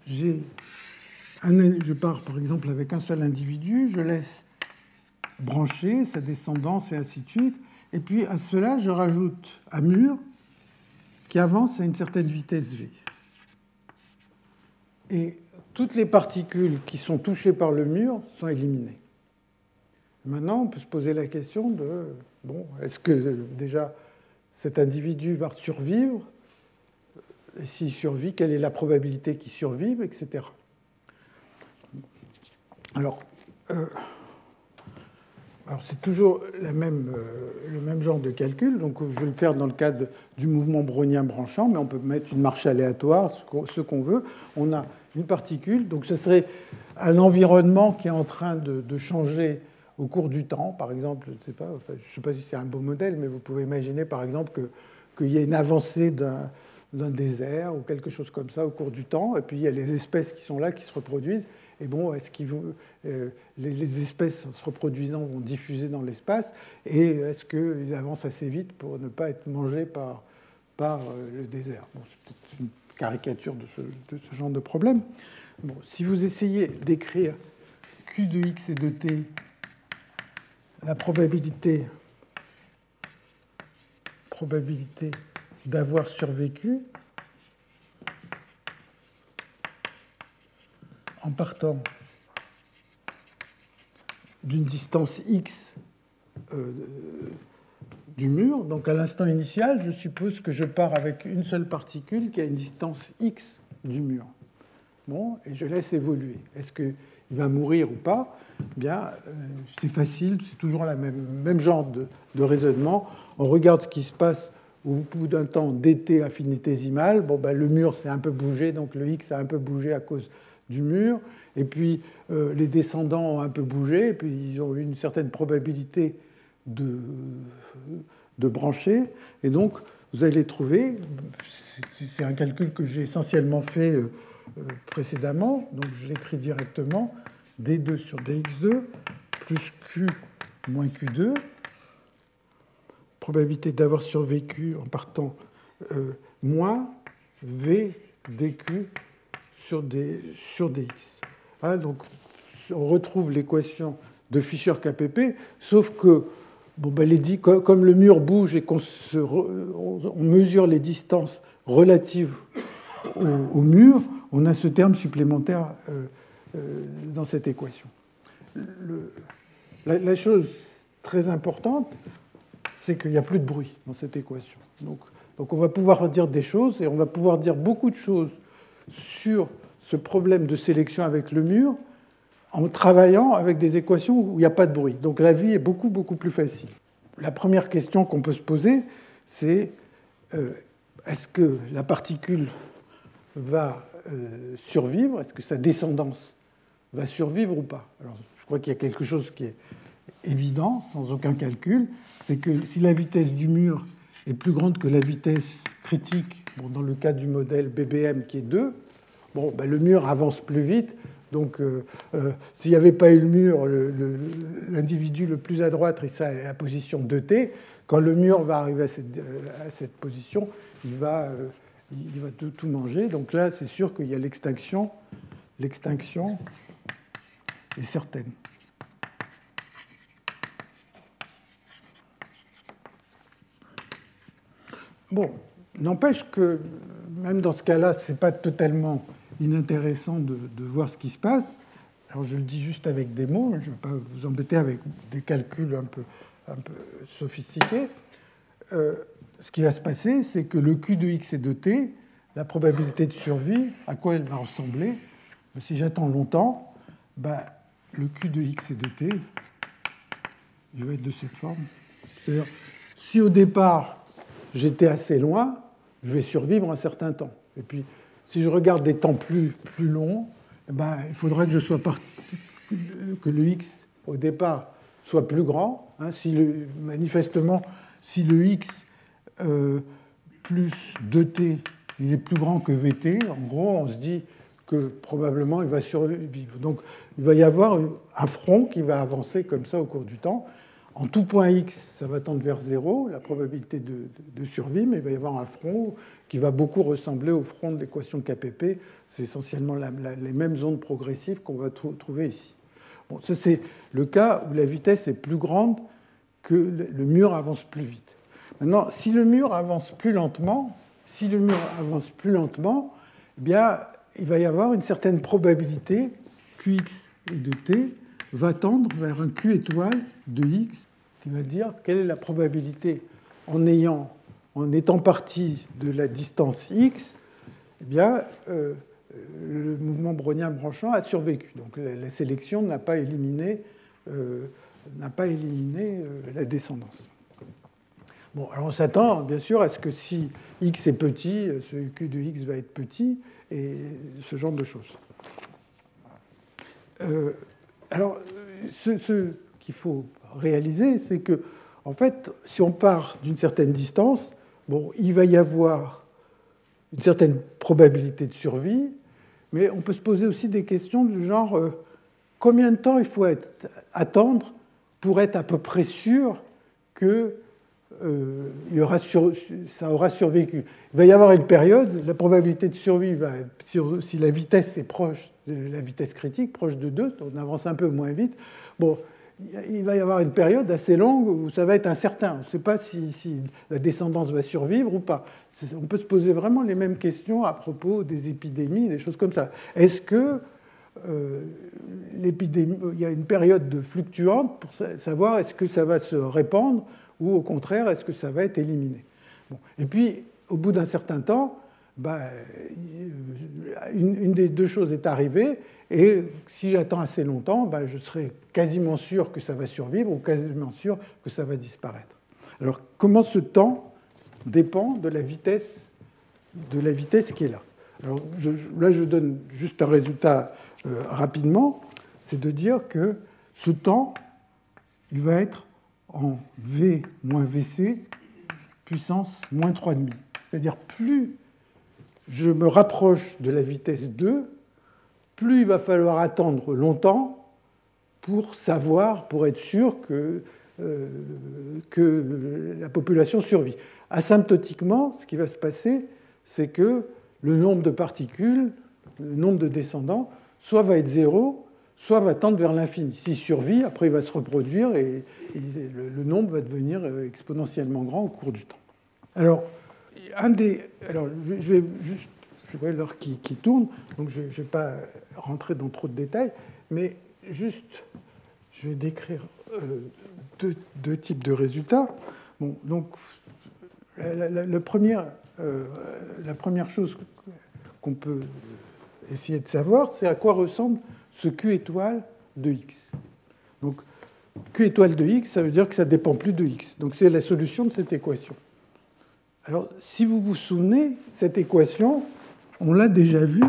je pars par exemple avec un seul individu, je laisse brancher sa descendance et ainsi de suite, et puis à cela, je rajoute un mur qui avance à une certaine vitesse v. Et toutes les particules qui sont touchées par le mur sont éliminées. Maintenant, on peut se poser la question de, bon, est-ce que déjà cet individu va survivre? Et s'il survit, quelle est la probabilité qu'il survive, etc. Alors c'est toujours le même genre de calcul. Donc, je vais le faire dans le cadre du mouvement brownien branchant, mais on peut mettre une marche aléatoire, ce qu'on veut. On a une particule, donc ce serait un environnement qui est en train de changer au cours du temps. Par exemple, je ne sais pas si c'est un beau modèle, mais vous pouvez imaginer, par exemple, qu'il y ait une avancée d'un désert ou quelque chose comme ça au cours du temps, et puis il y a les espèces qui sont là, qui se reproduisent. Et bon, est-ce les espèces se reproduisant vont diffuser dans l'espace, et est-ce qu'ils avancent assez vite pour ne pas être mangés par le désert? Bon, c'est peut-être une caricature de ce genre de problème. Bon, si vous essayez d'écrire Q de x et de t, la probabilité d'avoir survécu, en partant d'une distance x du mur. Donc à l'instant initial, je suppose que je pars avec une seule particule qui a une distance x du mur. Bon, et je laisse évoluer. Est-ce qu'il va mourir ou pas? Bien, c'est facile, c'est toujours le même genre de raisonnement. On regarde ce qui se passe au bout d'un temps dt infinitésimal. Bon, ben, le mur s'est un peu bougé, donc le x a un peu bougé à cause du mur, et puis les descendants ont un peu bougé, et puis ils ont eu une certaine probabilité de brancher, et donc vous allez trouver, c'est un calcul que j'ai essentiellement fait précédemment, donc je l'écris directement, d2 sur dx2 plus q moins q2, probabilité d'avoir survécu en partant moins v dq sur dx. Hein, donc, on retrouve l'équation de Fischer-KPP, sauf que, bon, ben, comme le mur bouge et qu'on mesure les distances relatives au mur, on a ce terme supplémentaire dans cette équation. La chose très importante, c'est qu'il n'y a plus de bruit dans cette équation. Donc on va pouvoir dire des choses, et on va pouvoir dire beaucoup de choses sur ce problème de sélection avec le mur en travaillant avec des équations où il n'y a pas de bruit. Donc la vie est beaucoup, beaucoup plus facile. La première question qu'on peut se poser, c'est est-ce que la particule va survivre? Est-ce que sa descendance va survivre ou pas? Alors, je crois qu'il y a quelque chose qui est évident, sans aucun calcul, c'est que si la vitesse du mur est plus grande que la vitesse critique, bon, dans le cas du modèle BBM qui est 2, bon, ben, le mur avance plus vite. Donc, s'il n'y avait pas eu le mur, l'individu le plus à droite serait à la position 2t. Quand le mur va arriver à cette position, il va tout manger. Donc là, c'est sûr qu'il y a l'extinction. L'extinction est certaine. Bon, n'empêche que même dans ce cas-là, ce n'est pas totalement inintéressant de voir ce qui se passe. Alors je le dis juste avec des mots, je ne vais pas vous embêter avec des calculs un peu sophistiqués. Ce qui va se passer, c'est que le Q de x et de t, la probabilité de survie, à quoi elle va ressembler? Si j'attends longtemps, ben, le Q de x et de t, il va être de cette forme. C'est-à-dire, si au départ, j'étais assez loin, je vais survivre un certain temps. Et puis, si je regarde des temps plus longs, eh ben, il faudrait que je sois que le x, au départ, soit plus grand. Manifestement, si le x plus 2t il est plus grand que vt, en gros, on se dit que probablement il va survivre. Donc il va y avoir un front qui va avancer comme ça au cours du temps. En tout point x, ça va tendre vers 0, la probabilité de survie, mais il va y avoir un front qui va beaucoup ressembler au front de l'équation KPP. C'est essentiellement les mêmes ondes progressives qu'on va trouver ici. Bon, ça, c'est le cas où la vitesse est plus grande que le mur avance plus vite. Maintenant, si le mur avance plus lentement, eh bien, il va y avoir une certaine probabilité Qx et de t va tendre vers un Q étoile de x qui va dire quelle est la probabilité en étant parti de la distance x, eh bien, le mouvement brownien branchant a survécu. Donc la sélection n'a pas éliminé la descendance. Bon, alors on s'attend bien sûr à ce que si x est petit, ce q de x va être petit, et ce genre de choses. Alors, ce qu'il faut réaliser, c'est que, en fait, si on part d'une certaine distance, bon, il va y avoir une certaine probabilité de survie, mais on peut se poser aussi des questions du genre combien de temps il faut attendre pour être à peu près sûr que ça aura survécu. Il va y avoir une période, la probabilité de survie, si la vitesse est proche de la vitesse critique, proche de 2, on avance un peu moins vite, bon, il va y avoir une période assez longue où ça va être incertain. On ne sait pas si la descendance va survivre ou pas. On peut se poser vraiment les mêmes questions à propos des épidémies, des choses comme ça. Est-ce que l'épidémie, il y a une période de fluctuante pour savoir est-ce que ça va se répandre ou au contraire, est-ce que ça va être éliminé? Bon. Et puis, au bout d'un certain temps, une des deux choses est arrivée, et si j'attends assez longtemps, je serai quasiment sûr que ça va survivre ou quasiment sûr que ça va disparaître. Alors, comment ce temps dépend de la vitesse qui est là? Alors, là, je donne juste un résultat rapidement, c'est de dire que ce temps, il va être en V moins Vc puissance moins 3,5. C'est-à-dire plus je me rapproche de la vitesse 2, plus il va falloir attendre longtemps pour être sûr que la population survit. Asymptotiquement, ce qui va se passer, c'est que le nombre de particules, le nombre de descendants, soit va être 0, soit va tendre vers l'infini. S'il survit, après il va se reproduire et le nombre va devenir exponentiellement grand au cours du temps. Alors, je vois l'heure qui tourne, donc je ne vais pas rentrer dans trop de détails, mais juste, je vais décrire deux types de résultats. Bon, donc, la première chose qu'on peut essayer de savoir, c'est à quoi ressemble ce Q étoile de x. Donc, Q étoile de x, ça veut dire que ça ne dépend plus de x. Donc, c'est la solution de cette équation. Alors, si vous vous souvenez, cette équation, on l'a déjà vue.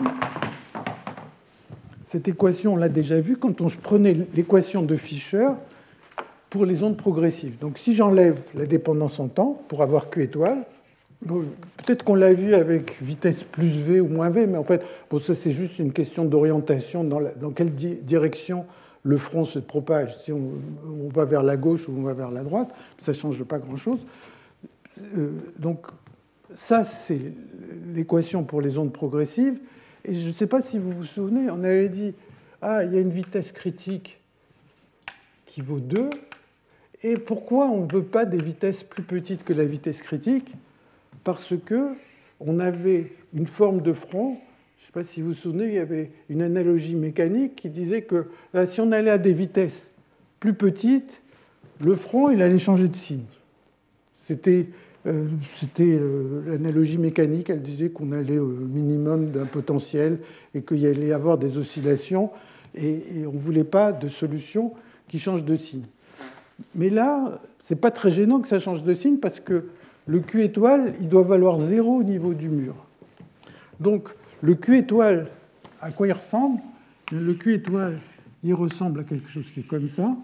Cette équation, on l'a déjà vue quand on prenait l'équation de Fischer pour les ondes progressives. Donc, si j'enlève la dépendance en temps pour avoir Q étoile, bon, peut-être qu'on l'a vu avec vitesse plus v ou moins v, mais en fait, bon, ça c'est juste une question d'orientation dans quelle direction le front se propage. Si on va vers la gauche ou on va vers la droite, ça ne change pas grand-chose. Donc, ça, c'est l'équation pour les ondes progressives. Et je ne sais pas si vous vous souvenez, on avait dit il y a une vitesse critique qui vaut 2. Et pourquoi on ne veut pas des vitesses plus petites que la vitesse critique? Parce qu'on avait une forme de front. Je ne sais pas si vous vous souvenez, il y avait une analogie mécanique qui disait que si on allait à des vitesses plus petites, le front il allait changer de signe. C'était l'analogie mécanique, elle disait qu'on allait au minimum d'un potentiel et qu'il y allait y avoir des oscillations et on ne voulait pas de solution qui change de signe. Mais là, ce n'est pas très gênant que ça change de signe parce que le Q étoile, il doit valoir 0 au niveau du mur. Donc, le Q étoile, à quoi il ressemble? Le Q étoile, il ressemble à quelque chose qui est comme ça.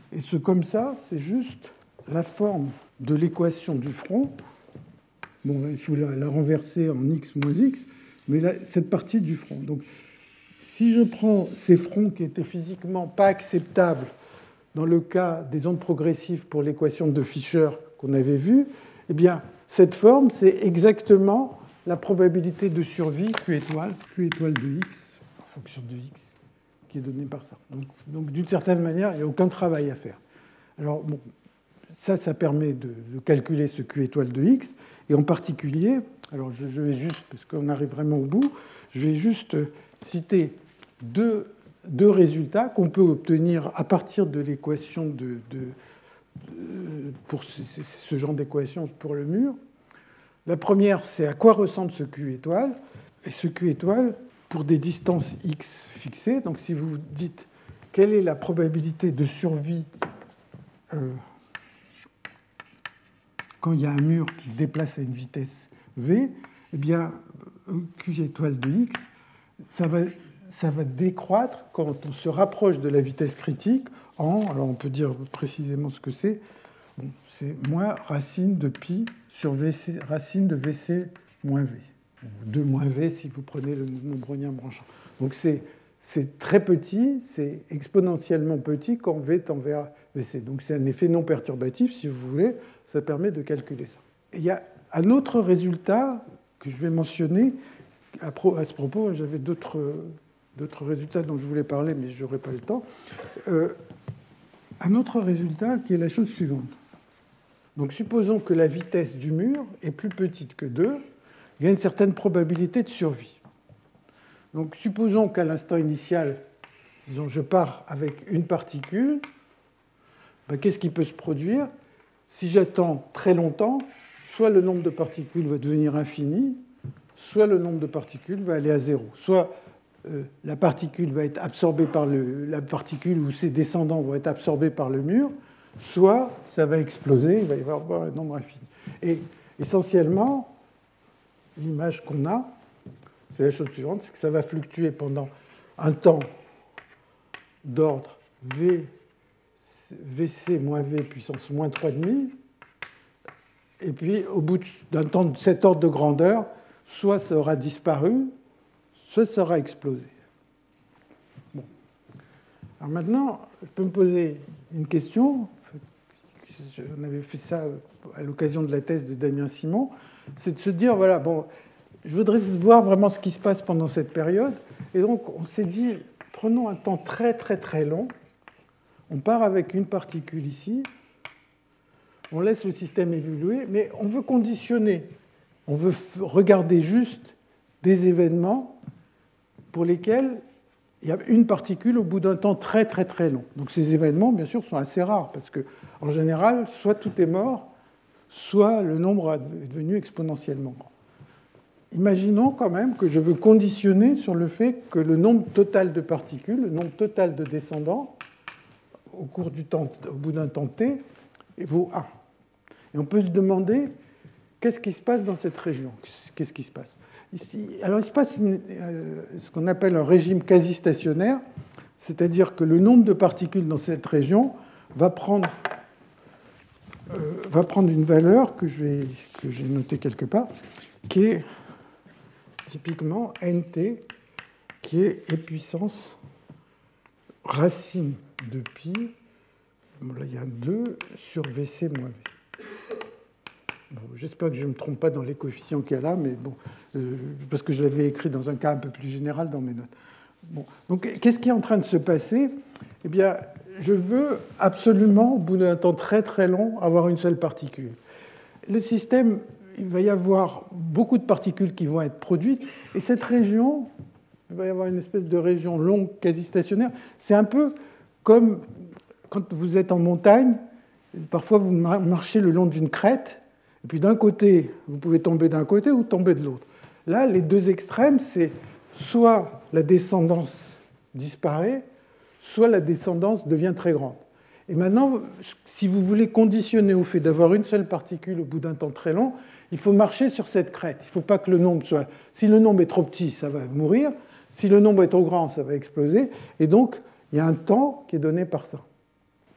Et ce comme ça, c'est juste la forme de l'équation du front. Bon, il faut la renverser en x moins x, mais là, cette partie du front. Donc, si je prends ces fronts qui étaient physiquement pas acceptables dans le cas des ondes progressives pour l'équation de Fischer qu'on avait vue, eh bien, cette forme, c'est exactement la probabilité de survie Q étoile de x, en fonction de x, qui est donnée par ça. Donc d'une certaine manière, il n'y a aucun travail à faire. Alors, bon, ça permet de calculer ce Q étoile de x, et en particulier, alors je vais juste, parce qu'on arrive vraiment au bout, je vais juste citer deux résultats qu'on peut obtenir à partir de l'équation pour ce genre d'équation pour le mur. La première, c'est à quoi ressemble ce Q étoile. Et ce Q étoile, pour des distances x fixées, donc si vous dites quelle est la probabilité de survie quand il y a un mur qui se déplace à une vitesse v, eh bien, Q étoile de x, ça va décroître quand on se rapproche de la vitesse critique alors on peut dire précisément ce que c'est, bon, c'est moins racine de pi sur VC, racine de VC moins V. 2 moins V si vous prenez le mouvement brownien branchant. Donc c'est très petit, c'est exponentiellement petit quand V tend vers VC. Donc c'est un effet non perturbatif, si vous voulez, ça permet de calculer ça. Et il y a un autre résultat que je vais mentionner. À ce propos, j'avais d'autres résultats dont je voulais parler, mais je n'aurai pas le temps. Un autre résultat qui est la chose suivante. Donc supposons que la vitesse du mur est plus petite que 2, il y a une certaine probabilité de survie. Donc supposons qu'à l'instant initial, disons, je pars avec une particule, ben, qu'est-ce qui peut se produire? Si j'attends très longtemps, soit le nombre de particules va devenir infini, soit le nombre de particules va aller à zéro. Soit la particule va être absorbée par la particule ou ses descendants vont être absorbés par le mur, soit ça va exploser, il va y avoir un nombre infini. Et essentiellement, l'image qu'on a, c'est la chose suivante, c'est que ça va fluctuer pendant un temps d'ordre VC moins V puissance moins 3,5, et puis au bout d'un temps de cet ordre de grandeur, soit ça aura disparu, soit ça aura explosé. Bon. Alors maintenant, je peux me poser une question. On avait fait ça à l'occasion de la thèse de Damien Simon, c'est de se dire, voilà, bon, je voudrais voir vraiment ce qui se passe pendant cette période. Et donc, on s'est dit, prenons un temps très, très, très long. On part avec une particule ici. On laisse le système évoluer, mais on veut conditionner. On veut regarder juste des événements pour lesquels il y a une particule au bout d'un temps très, très, très long. Donc ces événements, bien sûr, sont assez rares, parce qu'en général, soit tout est mort, soit le nombre est devenu exponentiellement grand. Imaginons quand même que je veux conditionner sur le fait que le nombre total de particules, le nombre total de descendants, au bout d'un temps t, vaut 1. Et on peut se demander qu'est-ce qui se passe dans cette région. Qu'est-ce qui se passe ici? Alors il se passe ce qu'on appelle un régime quasi-stationnaire, c'est-à-dire que le nombre de particules dans cette région va prendre une valeur que j'ai notée quelque part, qui est typiquement nt, qui est e puissance racine de pi, bon, là il y a 2 sur Vc moins V. Bon, j'espère que je ne me trompe pas dans les coefficients qu'il y a là, mais bon, parce que je l'avais écrit dans un cas un peu plus général dans mes notes. Bon, donc qu'est-ce qui est en train de se passer? Eh bien, je veux absolument, au bout d'un temps très très long, avoir une seule particule. Le système, il va y avoir beaucoup de particules qui vont être produites, et cette région, il va y avoir une espèce de région longue, quasi stationnaire. C'est un peu comme quand vous êtes en montagne, parfois vous marchez le long d'une crête, et puis d'un côté, vous pouvez tomber d'un côté ou tomber de l'autre. Là, les deux extrêmes, c'est soit la descendance disparaît, soit la descendance devient très grande. Et maintenant, si vous voulez conditionner au fait d'avoir une seule particule au bout d'un temps très long, il faut marcher sur cette crête. Il ne faut pas que le nombre soit... Si le nombre est trop petit, ça va mourir. Si le nombre est trop grand, ça va exploser. Et donc, il y a un temps qui est donné par ça.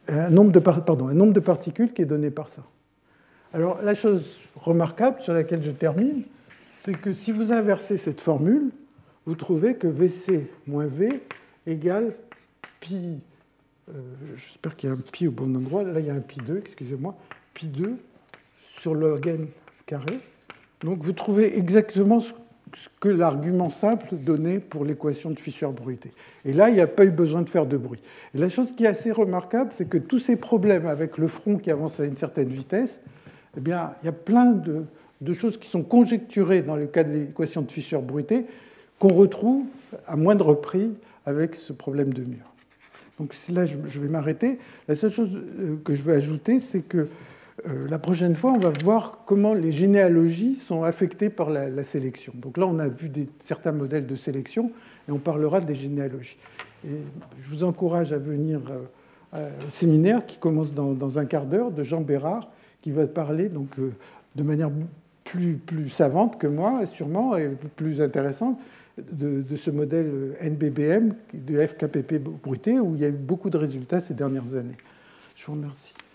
un nombre de particules qui est donné par ça. Alors, la chose remarquable sur laquelle je termine, c'est que si vous inversez cette formule, vous trouvez que Vc moins V égale pi, j'espère qu'il y a un pi au bon endroit, là il y a un pi 2, excusez-moi, pi 2 sur log n carré. Donc vous trouvez exactement ce que l'argument simple donnait pour l'équation de Fischer-Bruité. Et là, il n'y a pas eu besoin de faire de bruit. Et la chose qui est assez remarquable, c'est que tous ces problèmes avec le front qui avance à une certaine vitesse, eh bien, il y a plein de choses qui sont conjecturées dans le cas de l'équation de Fischer-Bruité qu'on retrouve à moindre prix avec ce problème de mur. Donc là, je vais m'arrêter. La seule chose que je veux ajouter, c'est que la prochaine fois, on va voir comment les généalogies sont affectées par la sélection. Donc là, on a vu certains modèles de sélection et on parlera des généalogies. Et je vous encourage à venir au séminaire qui commence dans un quart d'heure de Jean Bérard, qui va parler donc, de manière plus savante que moi, sûrement, et plus intéressante, de ce modèle NBBM, de FKPP bruité, où il y a eu beaucoup de résultats ces dernières années. Je vous remercie.